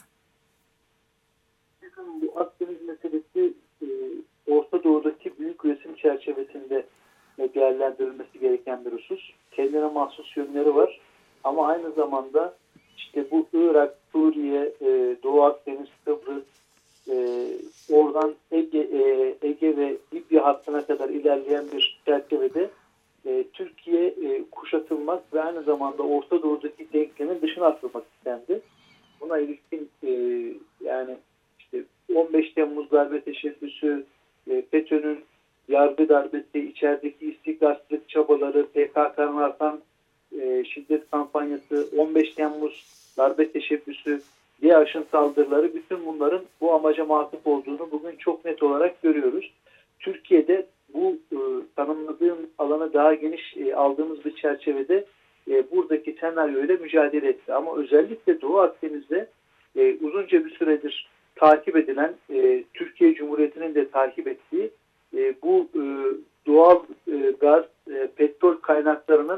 Bu Akdeniz meselesi e, Orta Doğu'daki büyük resim çerçevesinde değerlendirilmesi gereken bir husus. Kendine mahsus yönleri var ama aynı zamanda işte bu Irak, Suriye, e, Doğu Akdeniz, Kıbrıs, e, oradan Ege, e, Ege ve Libya hattına kadar ilerleyen bir çerçevede e, Türkiye e, kuşatılmak ve aynı zamanda Orta Doğu'daki denklemin dışına atılmak istendi. Buna ilişkin e, yani işte on beş Temmuz darbe teşebbüsü, e, FETÖ'nün yargı darbesi, içerideki istikrarsızlık çabaları, P K K'nın artan e, şiddet kampanyası, on beş Temmuz darbe teşebbüsü, DİAŞ'ın saldırıları, bütün bunların bu amaca matuf olduğunu bugün çok net olarak görüyoruz. Türkiye'de bu e, tanımladığım alanı daha geniş e, aldığımız bir çerçevede e, buradaki senaryoyla mücadele etti. Ama özellikle Doğu Akdeniz'de e, uzunca bir süredir takip edilen, e, Türkiye Cumhuriyeti'nin de takip ettiği e, bu e, doğal e, gaz, e, petrol kaynaklarının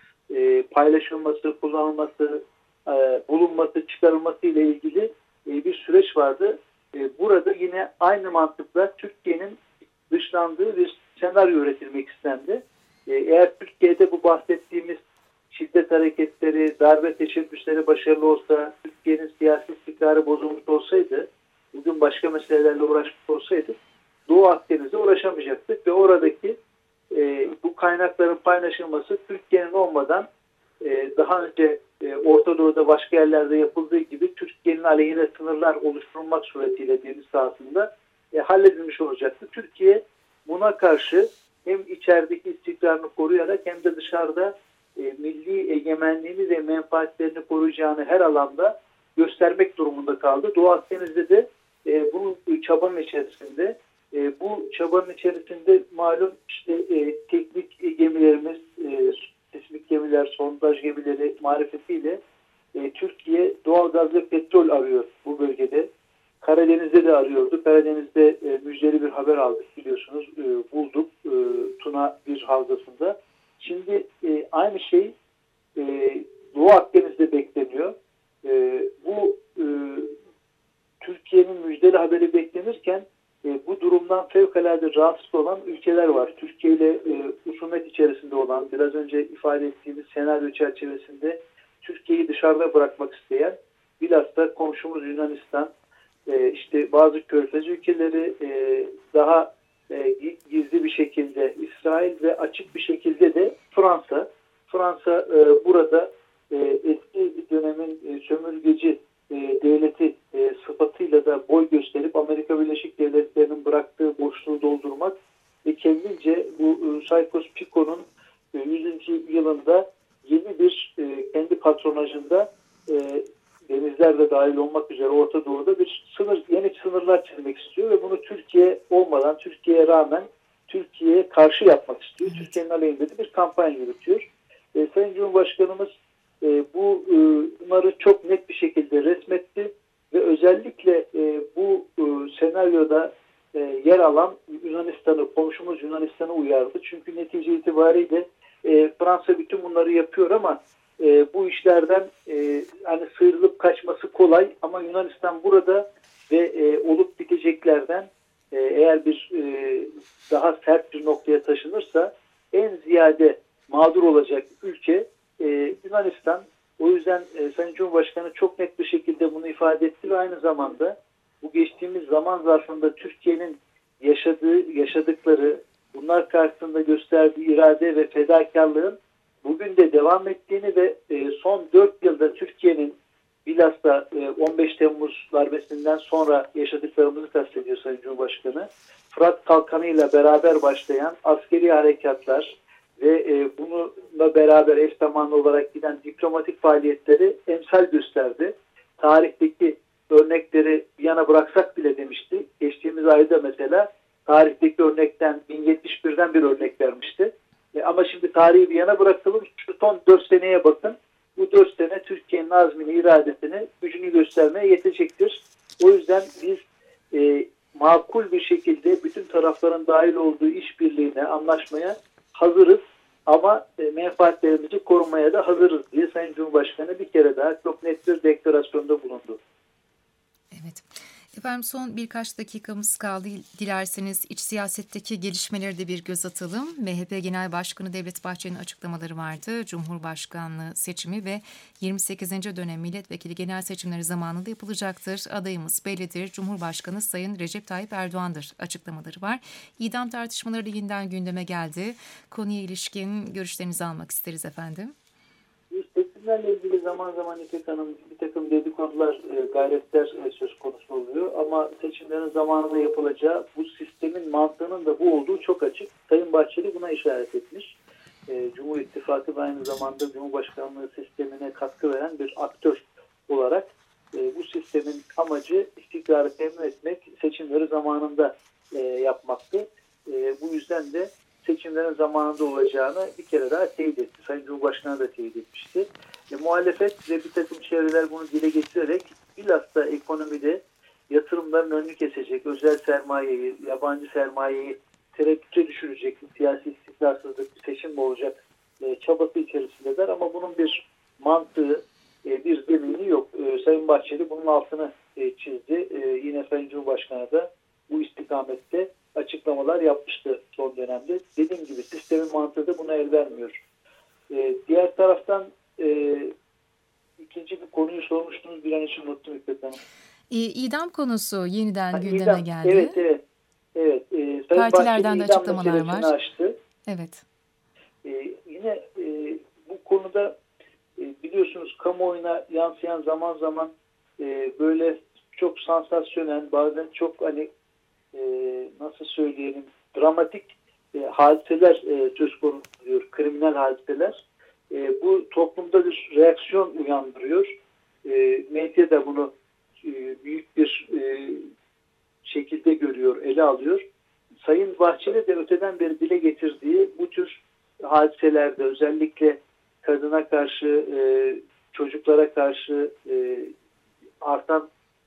e, paylaşılması, kullanılması, e, bulunması, çıkarılması ile ilgili e, bir süreç vardı. E, burada yine aynı mantıkla Türkiye'nin dışlandığı bir senaryo üretilmek istendi. E, eğer Türkiye'de bu bahsettiğimiz şiddet hareketleri, darbe teşebbüsleri başarılı olsa, Türkiye'nin siyasi istikrarı bozulmuş olsaydı, bugün başka meselelerle uğraşmış olsaydı, Doğu Akdeniz'e uğraşamayacaktık ve oradaki e, bu kaynakların paylaşılması Türkiye'nin olmadan e, daha önce e, Orta Doğu'da başka yerlerde yapıldığı gibi Türkiye'nin aleyhine sınırlar oluşturulmak suretiyle deniz sahasında e, halledilmiş olacaktı. Türkiye buna karşı hem içerideki istikrarını koruyarak hem de dışarıda e, milli egemenliğini ve menfaatlerini koruyacağını her alanda göstermek durumunda kaldı. Doğu Akdeniz'de de e, bunun çabanın içerisinde E, bu çabanın içerisinde malum işte e, teknik gemilerimiz, e, sismik gemiler, sondaj gemileri marifetiyle e, Türkiye doğalgaz ve petrol arıyor bu bölgede. Karadeniz'de de arıyordu. Karadeniz'de e, müjdeli bir haber aldık biliyorsunuz. E, bulduk e, Tuna bir havzasında. Şimdi e, aynı şey e, Doğu Akdeniz'de bekleniyor. E, bu e, Türkiye'nin müjdeli haberi beklenirken E, bu durumdan fevkalade rahatsız olan ülkeler var. Türkiye ile e, husumet içerisinde olan, biraz önce ifade ettiğimiz senaryo çerçevesinde Türkiye'yi dışarıda bırakmak isteyen, bilhassa komşumuz Yunanistan, e, işte bazı körfez ülkeleri, e, daha e, gizli bir şekilde İsrail ve açık bir şekilde de Fransa. Fransa e, burada e, eski bir dönemin e, sömürgeci E, devleti e, sıfatıyla da boy gösterip Amerika Birleşik Devletleri'nin bıraktığı boşluğu doldurmak ve kendince bu e, Sykes-Picot'un e, yüzüncü yılında yeni bir e, kendi patronajında e, denizler de dahil olmak üzere Orta Doğu'da bir sınır, yeni sınırlar çizmek istiyor ve bunu Türkiye olmadan, Türkiye'ye rağmen Türkiye'ye karşı yapmak istiyor. Evet. Türkiye'nin aleyhinde de bir kampanya yürütüyor. E, Sayın Cumhurbaşkanımız E, bu e, bunları çok net bir şekilde resmetti ve özellikle e, bu e, senaryoda e, yer alan Yunanistan'ı, komşumuz Yunanistan'ı uyardı. Çünkü netice itibariyle e, Fransa bütün bunları yapıyor ama e, bu işlerden e, hani sıyrılıp kaçması kolay ama Yunanistan burada ve e, olup biteceklerden e, eğer bir e, daha sert bir noktaya taşınırsa en ziyade mağdur olacak ülke Ee, Yunanistan. O yüzden e, Sayın Cumhurbaşkanı çok net bir şekilde bunu ifade etti ve aynı zamanda bu geçtiğimiz zaman zarfında Türkiye'nin yaşadığı, yaşadıkları, bunlar karşısında gösterdiği irade ve fedakarlığın bugün de devam ettiğini ve e, son dört yılda Türkiye'nin bilhassa e, on beş Temmuz darbesinden sonra yaşadıklarımızı kastediyor Sayın Cumhurbaşkanı. Fırat Kalkanı'yla beraber başlayan askeri harekatlar ve e, bununla beraber eş zamanlı olarak giden diplomatik faaliyetleri emsal gösterdi. Tarihteki örnekleri bir yana bıraksak bile demişti. Geçtiğimiz ayda mesela tarihteki örnekten bin yetmiş birden bir örnek vermişti. E, ama şimdi tarihi bir yana bırakalım. Şu son dört seneye bakın. Bu dört sene Türkiye'nin azmini, iradesini, gücünü göstermeye yetecektir. O yüzden biz e, makul bir şekilde bütün tarafların dahil olduğu işbirliğine, anlaşmaya hazırız. Ama e, menfaatlerimizi korumaya da hazırız diye Sayın Cumhurbaşkanı bir kere daha çok net bir deklarasyonda bulundu. Evet. Efendim son birkaç dakikamız kaldı. Dilerseniz iç siyasetteki gelişmeleri de bir göz atalım. M H P Genel Başkanı Devlet Bahçeli'nin açıklamaları vardı. Cumhurbaşkanlığı seçimi ve yirmi sekizinci dönem milletvekili genel seçimleri zamanında yapılacaktır. Adayımız bellidir. Cumhurbaşkanı Sayın Recep Tayyip Erdoğan'dır açıklamaları var. İdam tartışmaları da yeniden gündeme geldi. Konuya ilişkin görüşlerinizi almak isteriz efendim. Seçimlerle ilgili zaman zaman İpek Hanım bir takım dedikodular, gayretler söz konusu oluyor. Ama seçimlerin zamanında yapılacağı, bu sistemin mantığının da bu olduğu çok açık. Sayın Bahçeli buna işaret etmiş. Cumhur İttifakı aynı zamanda Cumhurbaşkanlığı sistemine katkı veren bir aktör olarak bu sistemin amacı istikrarı temin etmek, seçimleri zamanında yapmaktı. Bu yüzden de seçimlerin zamanında olacağını bir kere daha teyit etti. Sayın Cumhurbaşkanı da teyit etmişti. E, muhalefet ve bir takım çevreler bunu dile getirerek bilhassa ekonomide yatırımların önünü kesecek, özel sermayeyi, yabancı sermayeyi tereddüte düşürecek, siyasi istikrarsızlık, bir seçim mi olacak e, çabası içerisindeler. Ama bunun bir mantığı, e, bir zemini yok. E, Sayın Bahçeli bunun altını e, çizdi. E, yine Sayın Cumhurbaşkanı da bu istikamette açıklamalar yapmıştı son dönemde. Dediğim gibi sistemin mantığı da buna el vermiyor. Ee, diğer taraftan e, ikinci bir konuyu sormuştunuz. Bir an için unuttum İpek Hanım. E, idam konusu yeniden ha, gündeme idam, geldi. Evet, evet. evet. E, Partilerden de açıklamalar var. Açtı. Evet. E, yine e, bu konuda e, biliyorsunuz kamuoyuna yansıyan zaman zaman e, böyle çok sansasyonel, bazen çok hani Ee, nasıl söyleyelim, dramatik e, hadiseler e, söz konusu oluyor, kriminal hadiseler. E, bu toplumda bir reaksiyon uyandırıyor. E, medya da bunu e, büyük bir e, şekilde görüyor, ele alıyor. Sayın Bahçeli de öteden beri dile getirdiği bu tür hadiselerde özellikle kadına karşı, e, çocuklara karşı e, artan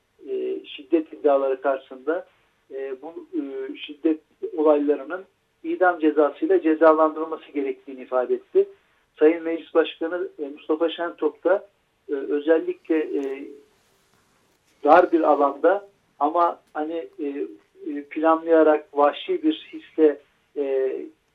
e, şiddet iddiaları karşısında E, bu e, şiddet olaylarının idam cezasıyla cezalandırılması gerektiğini ifade etti. Sayın Meclis Başkanı e, Mustafa Şentop da e, özellikle e, dar bir alanda ama hani e, planlayarak vahşi bir hisle e,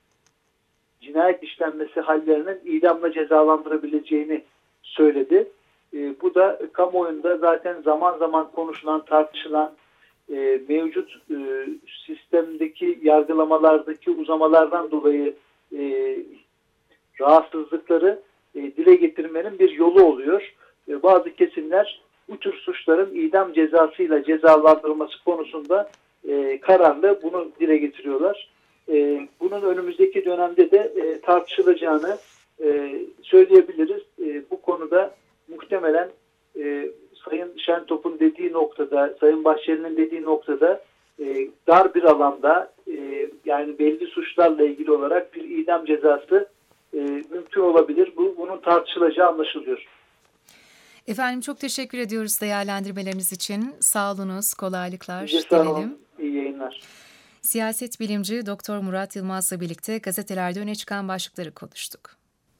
cinayet işlenmesi hallerinin idamla cezalandırabileceğini söyledi. E, bu da kamuoyunda zaten zaman zaman konuşulan, tartışılan, E, mevcut e, sistemdeki yargılamalardaki uzamalardan dolayı e, rahatsızlıkları e, dile getirmenin bir yolu oluyor. E, bazı kesimler bu tür suçların idam cezasıyla cezalandırılması konusunda e, kararlı, bunu dile getiriyorlar. E, bunun önümüzdeki dönemde de e, tartışılacağını e, söyleyebiliriz. E, bu konuda muhtemelen e, Sayın Şentop'un dediği noktada, Sayın Bahçeli'nin dediği noktada e, dar bir alanda e, yani belli suçlarla ilgili olarak bir idam cezası e, mümkün olabilir. Bu, bunun tartışılacağı anlaşılıyor. Efendim çok teşekkür ediyoruz değerlendirmeleriniz için. Sağ olunuz, kolaylıklar Size sağ olun, dilerim. iyi yayınlar. Siyaset bilimci Doktor Murat Yılmaz'la birlikte gazetelerde öne çıkan başlıkları konuştuk.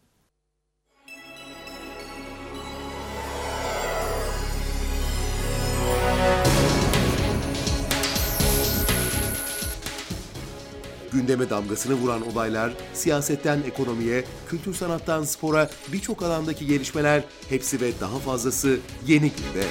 Gündeme damgasını vuran olaylar, siyasetten ekonomiye, kültür sanattan spora birçok alandaki gelişmeler, hepsi ve daha fazlası Yeni Gün'de.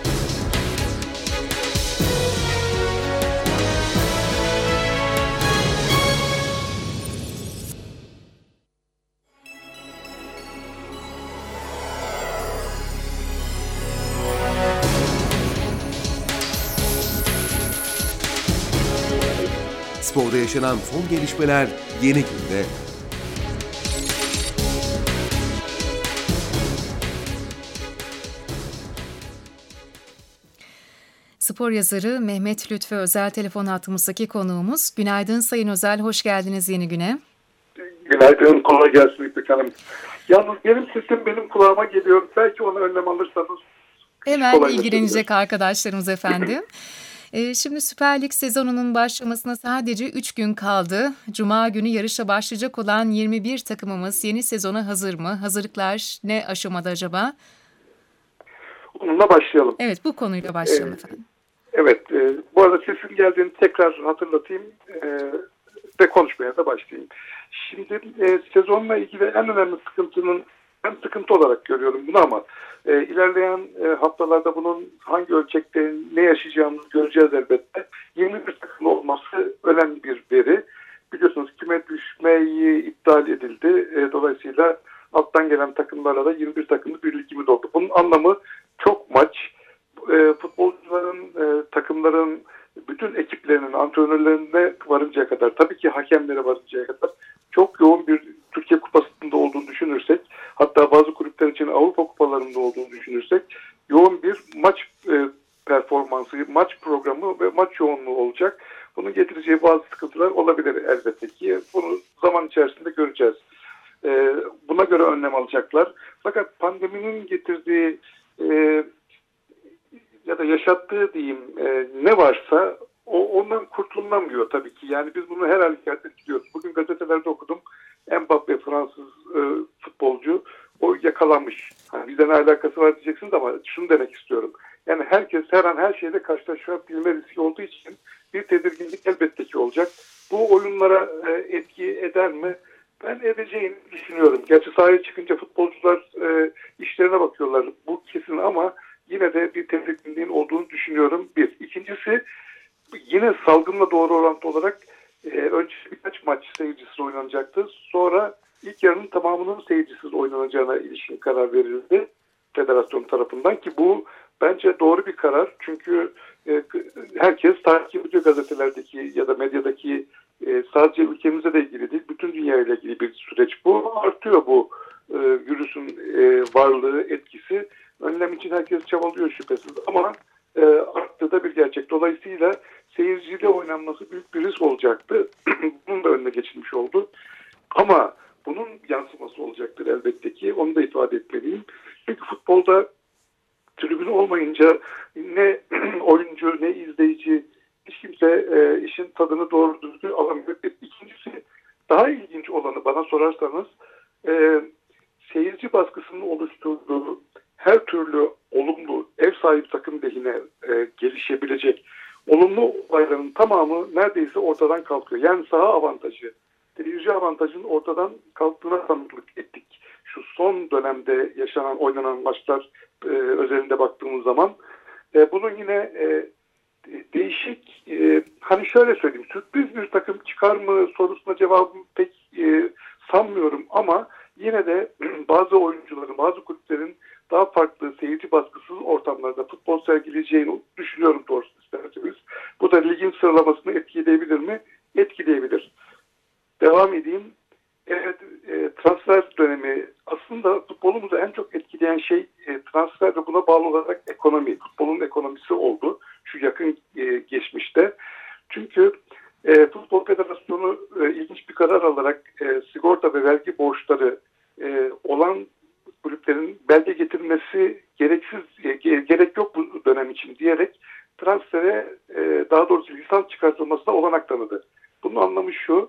Sporda yaşanan son gelişmeler Yeni Gün'de. Spor yazarı Mehmet Lütfü Özel telefon hattımızdaki konuğumuz. Günaydın Sayın Özel, hoş geldiniz yeni güne. Günaydın, kolay gelsin İpek Hanım. Yalnız benim sesim benim kulağıma geliyor. Belki ona önlem alırsanız. Hemen ilgilenecek arkadaşlarımız efendim. ee, şimdi Süper Lig sezonunun başlamasına sadece üç gün kaldı. Cuma günü yarışa başlayacak olan yirmi bir takımımız yeni sezona hazır mı? Hazırlıklar ne aşamada acaba? Onunla başlayalım. Evet, bu konuyla başlayalım ee, efendim. Evet, e, bu arada sesim geldiğini tekrar hatırlatayım e, ve konuşmaya da başlayayım. Şimdi e, sezonla ilgili en önemli sıkıntının, ben sıkıntı olarak görüyorum bunu ama e, ilerleyen e, haftalarda bunun hangi ölçekte ne yaşayacağımızı göreceğiz elbette. yirmi bir takım olması önemli bir veri. Biliyorsunuz küme düşmeyi iptal edildi. E, dolayısıyla alttan gelen takımlarla da yirmi bir takımlı bir ligimiz oldu. Bunun anlamı çok maç. E, futbolcuların, e, takımların, bütün ekiplerinin, antrenörlerine varıncaya kadar, tabii ki hakemlere varıncaya kadar çok yoğun bir Türkiye Kupası'nda olduğunu düşünürsek, hatta bazı kulüpler için Avrupa Kupalarında olduğunu düşünürsek, yoğun bir maç e, performansı, maç programı ve maç yoğunluğu olacak. Bunun getireceği bazı sıkıntılar olabilir elbette ki. Bunu zaman içerisinde göreceğiz. E, buna göre önlem alacaklar. Fakat pandeminin getirdiği e, ya da yaşattığı diyeyim e, ne varsa o ondan kurtulamıyor tabii ki. Yani biz bunu her halükarda biliyoruz. Bugün gazetelerde okudum. Mbappe Fransız e, futbolcu o yakalanmış. Hani bizden ne alakası var diyeceksiniz ama şunu demek istiyorum. Yani herkes her an her şeyle karşılaşabilme riski olduğu için bir tedirginlik elbette ki olacak. Bu oyunlara e, etki eder mi? Ben edeceğini düşünüyorum. Gerçi sahaya çıkınca futbolcular e, işlerine bakıyorlar. Bu kesin ama yine de bir tedirginliğin olduğunu düşünüyorum. Bir. İkincisi yine salgınla doğru orantılı olarak e, önce birkaç maç seyircisiz oynanacaktı. Sonra ilk yarının tamamının seyircisiz oynanacağına ilişkin karar verildi federasyon tarafından ki bu bence doğru bir karar. Çünkü e, herkes takip ediyor gazetelerdeki ya da medyadaki e, sadece ülkemizle de ilgili değil, bütün dünya ile ilgili bir süreç bu. Artıyor bu e, virüsün e, varlığı, etkisi. Önlem için herkes çabalıyor şüphesiz ama e, arttığı da bir gerçek. Dolayısıyla seyirciyle oynanması büyük bir risk olacaktı. Bunun da önüne geçilmiş oldu. Ama bunun yansıması olacaktır elbette ki. Onu da ifade etmeliyim. Çünkü futbolda tribün olmayınca ne oyuncu ne izleyici hiç kimse e, işin tadını doğru düzgün alamıyor. İkincisi daha ilginç olanı bana sorarsanız e, seyirci baskısının oluşturduğu her türlü olumlu ev sahibi takım lehine e, gelişebilecek olumlu olayların tamamı neredeyse ortadan kalkıyor. Yani saha avantajı, seyirci avantajının ortadan kalktığına tanıklık ettik. Şu son dönemde yaşanan, oynanan maçlar e, özelinde baktığımız zaman e, bunun yine e, değişik, e, hani şöyle söyleyeyim, sürpriz bir takım çıkar mı sorusuna cevabım pek e, sanmıyorum ama yine de bazı oyuncuların, bazı kulüplerin daha farklı seyirci baskısız ortamlarda futbol sergileyeceğini düşünüyorum doğrusu isterseniz. Bu da ligin sıralamasını etkileyebilir mi? Etkileyebilir. Devam edeyim. Evet, e, transfer dönemi aslında futbolumuzu en çok etkileyen şey e, transfer ve buna bağlı olarak ekonomi. Futbolun ekonomisi oldu şu yakın e, geçmişte. Çünkü e, Futbol Federasyonu e, ilginç bir karar alarak e, sigorta ve vergi borçları e, olan kulüplerin belge getirmesi gereksiz e, gerek yok bu dönem için diyerek transfere e, daha doğrusu lisans çıkartılmasına olanak tanıdı. Bunun anlamı şu,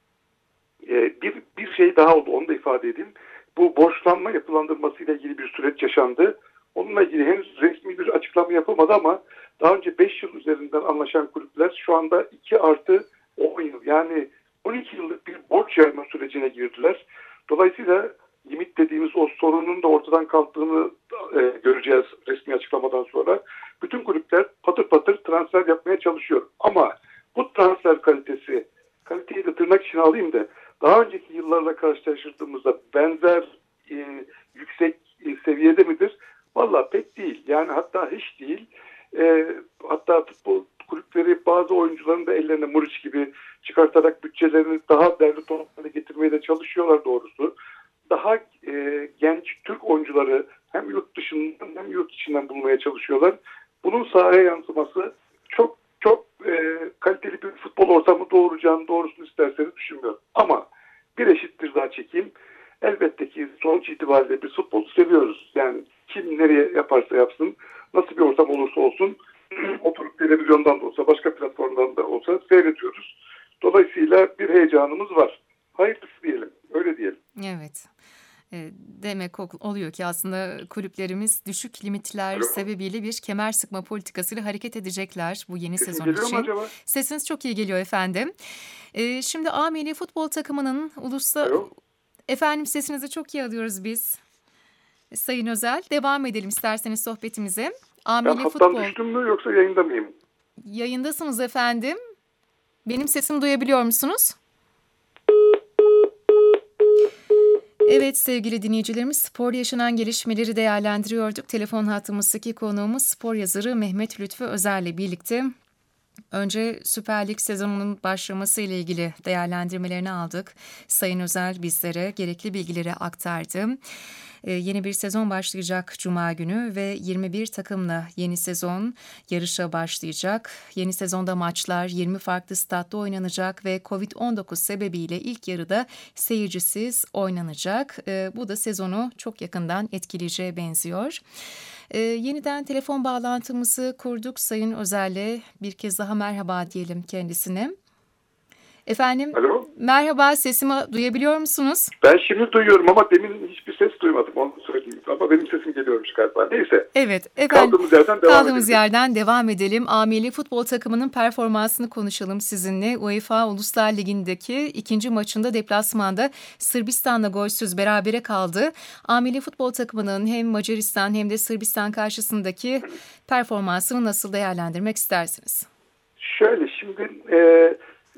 e, bir bir şey daha oldu, onu da ifade edeyim. Bu borçlanma yapılandırması ile ilgili bir süreç yaşandı. Onunla ilgili henüz resmi bir açıklama yapılmadı ama daha önce beş yıl üzerinden anlaşan kulüpler şu anda iki artı on yıl yani on iki yıllık bir borç yayma sürecine girdiler. Dolayısıyla limit dediğimiz o sorunun da ortadan kalktığını e, göreceğiz resmi açıklamadan sonra. Bütün kulüpler patır patır transfer yapmaya çalışıyor. Ama bu transfer kalitesi, kaliteyi de tırnak içine alayım da daha önceki yıllarla karşılaştırdığımızda benzer e, yüksek e, seviyede midir? Vallahi pek değil. Yani hatta hiç değil. E, hatta futbol kulüpleri bazı oyuncuların da ellerine Muriç gibi çıkartarak bütçelerini daha derli toplu getirmeye de çalışıyorlar doğrusu. Daha e, genç Türk oyuncuları hem yurt dışından hem yurt içinden bulmaya çalışıyorlar. Bunun sahaya yansıması çok çok e, kaliteli bir futbol ortamı doğuracağını doğrusunu isterseniz düşünmüyorum. Ama bir eşittir daha çekeyim. Elbette ki sonuç itibariyle bir futbolu seviyoruz. Yani kim nereye yaparsa yapsın, nasıl bir ortam olursa olsun oturup televizyondan da olsa, başka platformdan da olsa seyrediyoruz. Dolayısıyla bir heyecanımız var. Hayırlısı diyelim, öyle diyelim. Evet. Demek oluyor ki aslında kulüplerimiz düşük limitler Alo. sebebiyle bir kemer sıkma politikasıyla hareket edecekler bu yeni Sesim sezon için. Acaba? Sesiniz çok iyi geliyor efendim. Ee, şimdi A Milli Futbol Takımı'nın ulusal... Alo. Efendim sesinizi çok iyi alıyoruz biz. Sayın Özel, devam edelim isterseniz sohbetimize. A ben Milli hattan Futbol... düştüm mü yoksa yayında mıyım? Yayındasınız efendim. Benim sesimi duyabiliyor musunuz? Evet sevgili dinleyicilerimiz, spor yaşanan gelişmeleri değerlendiriyorduk. Telefon hattımızdaki konuğumuz spor yazarı Mehmet Lütfü Özer'le birlikte. Önce Süper Lig sezonunun başlaması ile ilgili değerlendirmelerini aldık. Sayın Özer bizlere gerekli bilgileri aktardı. Ee, yeni bir sezon başlayacak Cuma günü ve yirmi bir takımla yeni sezon yarışa başlayacak. Yeni sezonda maçlar yirmi farklı statta oynanacak ve kovid on dokuz sebebiyle ilk yarıda seyircisiz oynanacak. Ee, bu da sezonu çok yakından etkileyeceğe benziyor. Ee, yeniden telefon bağlantımızı kurduk Sayın Özer'le. Bir kez daha merhaba diyelim kendisine. Efendim, Alo? Merhaba, sesimi duyabiliyor musunuz? Ben şimdi duyuyorum ama demin hiçbir ses duymadım, onu söyleyeyim. Ama benim sesim geliyormuş galiba. Neyse. Evet, efendim. Kaldığımız yerden devam Kaldığımız edelim. yerden devam edelim. A Milli Futbol Takımı'nın performansını konuşalım sizinle. UEFA Uluslar Ligi'ndeki ikinci maçında deplasmanda Sırbistan'la golsüz berabere kaldı. A Milli Futbol Takımı'nın hem Macaristan hem de Sırbistan karşısındaki performansını nasıl değerlendirmek istersiniz? Şöyle, şimdi e,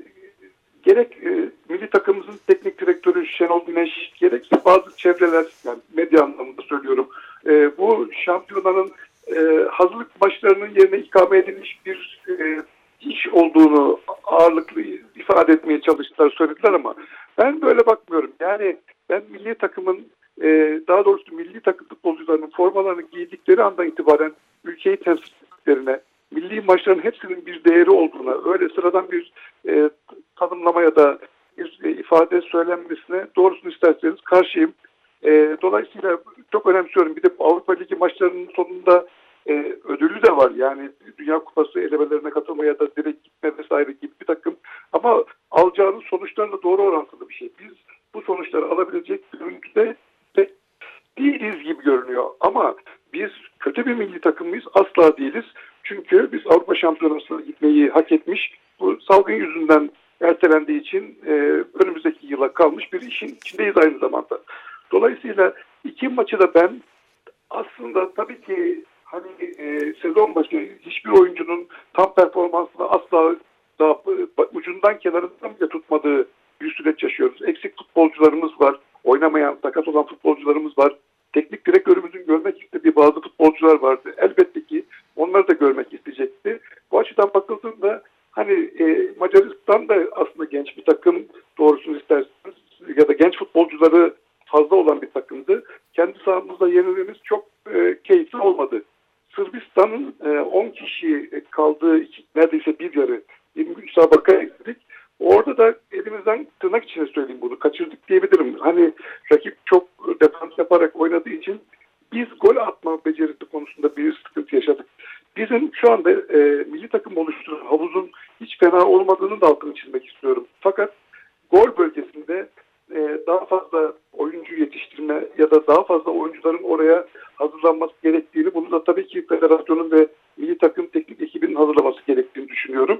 gerek e, milli takımımızın teknik direktörü Şenol Güneş, gerekse bazı çevreler, yani medya anlamında söylüyorum, e, bu şampiyonanın e, hazırlık maçlarının yerine ikame edilmiş bir e, iş olduğunu ağırlıklı ifade etmeye çalıştılar, söylediler ama ben böyle bakmıyorum. Yani ben milli takımın, e, daha doğrusu milli takım futbolcularının formalarını giydikleri andan itibaren ülkeyi temsil ettiklerine, milli maçların hepsinin bir değeri olduğuna, öyle sıradan bir e, tanımlamaya da bir e, ifade söylenmesine doğrusunu isterseniz karşıyım. E, dolayısıyla çok önemsiyorum. Bir de Avrupa Ligi maçlarının sonunda e, ödülü de var. Yani Dünya Kupası elemelerine katılmaya da direkt gitme vesaire gibi bir takım. Ama alacağınız sonuçlarla doğru orantılı bir şey. Biz bu sonuçları alabilecek görüntüde de değiliz gibi görünüyor. Ama biz kötü bir milli takım mıyız? Asla değiliz. Çünkü biz Avrupa Şampiyonası'na gitmeyi hak etmiş, bu salgın yüzünden ertelendiği için e, önümüzdeki yıla kalmış bir işin içindeyiz aynı zamanda. Dolayısıyla iki maçı da ben aslında tabii ki hani e, sezon başı hiçbir oyuncunun tam performansını asla daha ucundan kenarından bile tutmadığı bir süreç yaşıyoruz. Eksik futbolcularımız var, oynamayan, sakat olan futbolcularımız var. Teknik direktörümüzün görmek istediği bazı futbolcular vardı. Elbette ki onları da görmek isteyecekti. Bu açıdan bakıldığında hani e, Macaristan da aslında genç bir takım, doğrusunu isterseniz, ya da genç futbolcuları fazla olan bir takımdı. Kendi sahamızda yenilmemiz çok e, keyifli olmadı. Sırbistan'ın e, on kişi kaldığı iki, neredeyse bir yarı yirmi üç müsabaka ekledik. Orada da elimizden, tırnak içine söyleyeyim bunu, kaçırdık diyebilirim. Hani rakip çok defans yaparak oynadığı için biz gol atma becerisi konusunda bir sıkıntı yaşadık. Bizim şu anda e, milli takım oluşturan havuzun hiç fena olmadığını da altını çizmek istiyorum. Fakat gol bölgesinde e, daha fazla oyuncu yetiştirme ya da daha fazla oyuncuların oraya hazırlanması gerektiğini, bunu da tabii ki federasyonun ve milli takım teknik ekibinin hazırlaması gerektiğini düşünüyorum.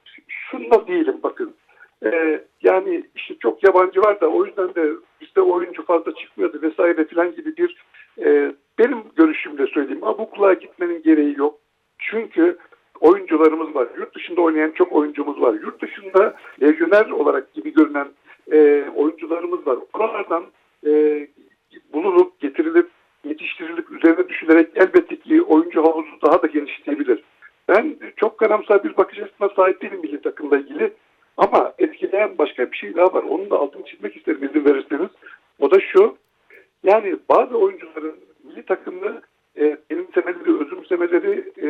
Şunda değilim bakın. Ee, yani işte çok yabancı var da o yüzden de bizde oyuncu fazla çıkmıyordu vesaire filan gibi bir e, benim görüşümle söyleyeyim. Abukluğa gitmenin gereği yok. Çünkü oyuncularımız var. Yurt dışında oynayan çok oyuncumuz var. Yurt dışında lejyoner olarak gibi görünen e, oyuncularımız var. Oralardan e, bulunup, getirilip, yetiştirilip, üzerine düşünerek elbette ki oyuncu havuzu daha da genişleyebilir. Ben çok karamsar bir bakış açısına sahip değilim milli takımla ilgili. Ama etkileyen başka bir şey daha var. Onun da altını çizmek isterim izin verirseniz. O da şu. Yani bazı oyuncuların milli takımda e, benimsemeleri, özümsemeleri e, sıkıntılı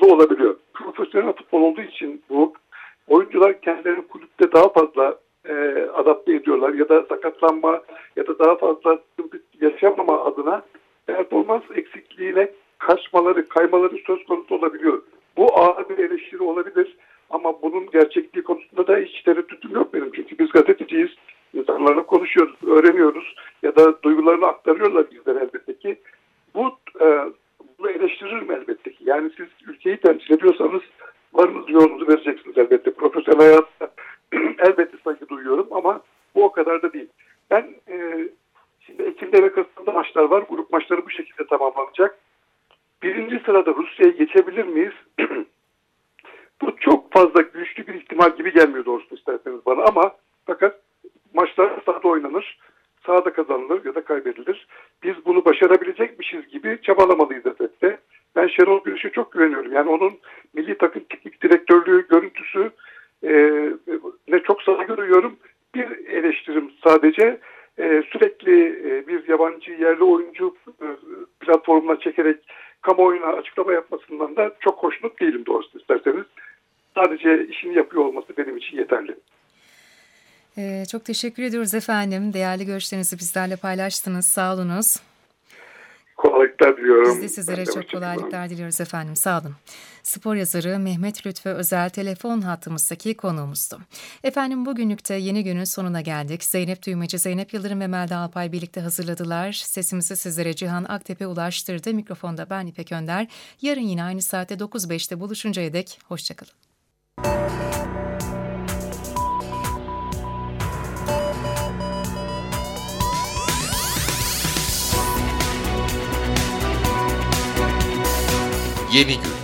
fazla olabiliyor. Profesyonel futbol olduğu için bu oyuncular kendilerini kulüpte daha fazla e, adapte ediyorlar ya da sakatlanma ya da daha fazla sıkıntı yaşamama adına performans eksikliğine kaçmaları, kaymaları söz konusu olabiliyor. Bu ağır bir eleştiri olabilir ama bunun gerçekliği konusunda da hiç tereddütüm yok benim. Çünkü biz gazeteciyiz, insanlarla konuşuyoruz, öğreniyoruz ya da duygularını aktarıyorlar bizlere elbette ki. Bu e, bunu eleştiririm elbette ki. Yani siz ülkeyi temsil ediyorsanız varınız yoğunuzu vereceksiniz elbette. Profesyonel hayatta elbette saygı duyuyorum ama bu o kadar da değil. Ben e, şimdi Ekim'de ve Kasım'da maçlar var. Grup maçları bu şekilde tamamlanacak. Birinci sırada Rusya'ya geçebilir miyiz? Bu çok fazla güçlü bir ihtimal gibi gelmiyor doğrusu isterseniz bana ama fakat maçlar sahada oynanır. Sahada kazanılır ya da kaybedilir. Biz bunu başarabilecekmişiz gibi çabalamalıyız elbette. Ben Şenol Güneş'e çok güveniyorum. Yani onun milli takım teknik direktörlüğü görüntüsü e, ne çok saygı duyuyorum. Bir eleştirim sadece e, sürekli e, bir yabancı yerli oyuncu e, platformuna çekerek kamuoyuna açıklama yapmasından da çok hoşnut değilim doğrusu isterseniz. Sadece işini yapıyor olması benim için yeterli. Ee, çok teşekkür ediyoruz efendim. Değerli görüşlerinizi bizlerle paylaştınız. Sağ olunuz. Kolaylıklar diliyorum. Biz de sizlere çok kolaylıklar diliyoruz efendim. Sağ olun. Spor yazarı Mehmet Lütfü Özel telefon hattımızdaki konuğumuzdu. Efendim bugünlük de yeni günün sonuna geldik. Zeynep Düğmeci, Zeynep Yıldırım ve Melda Alpay birlikte hazırladılar. Sesimizi sizlere Cihan Aktepe ulaştırdı. Mikrofonda ben İpek Önder. Yarın yine aynı saatte dokuz beşte buluşuncaya dek hoşçakalın. Yeni gün.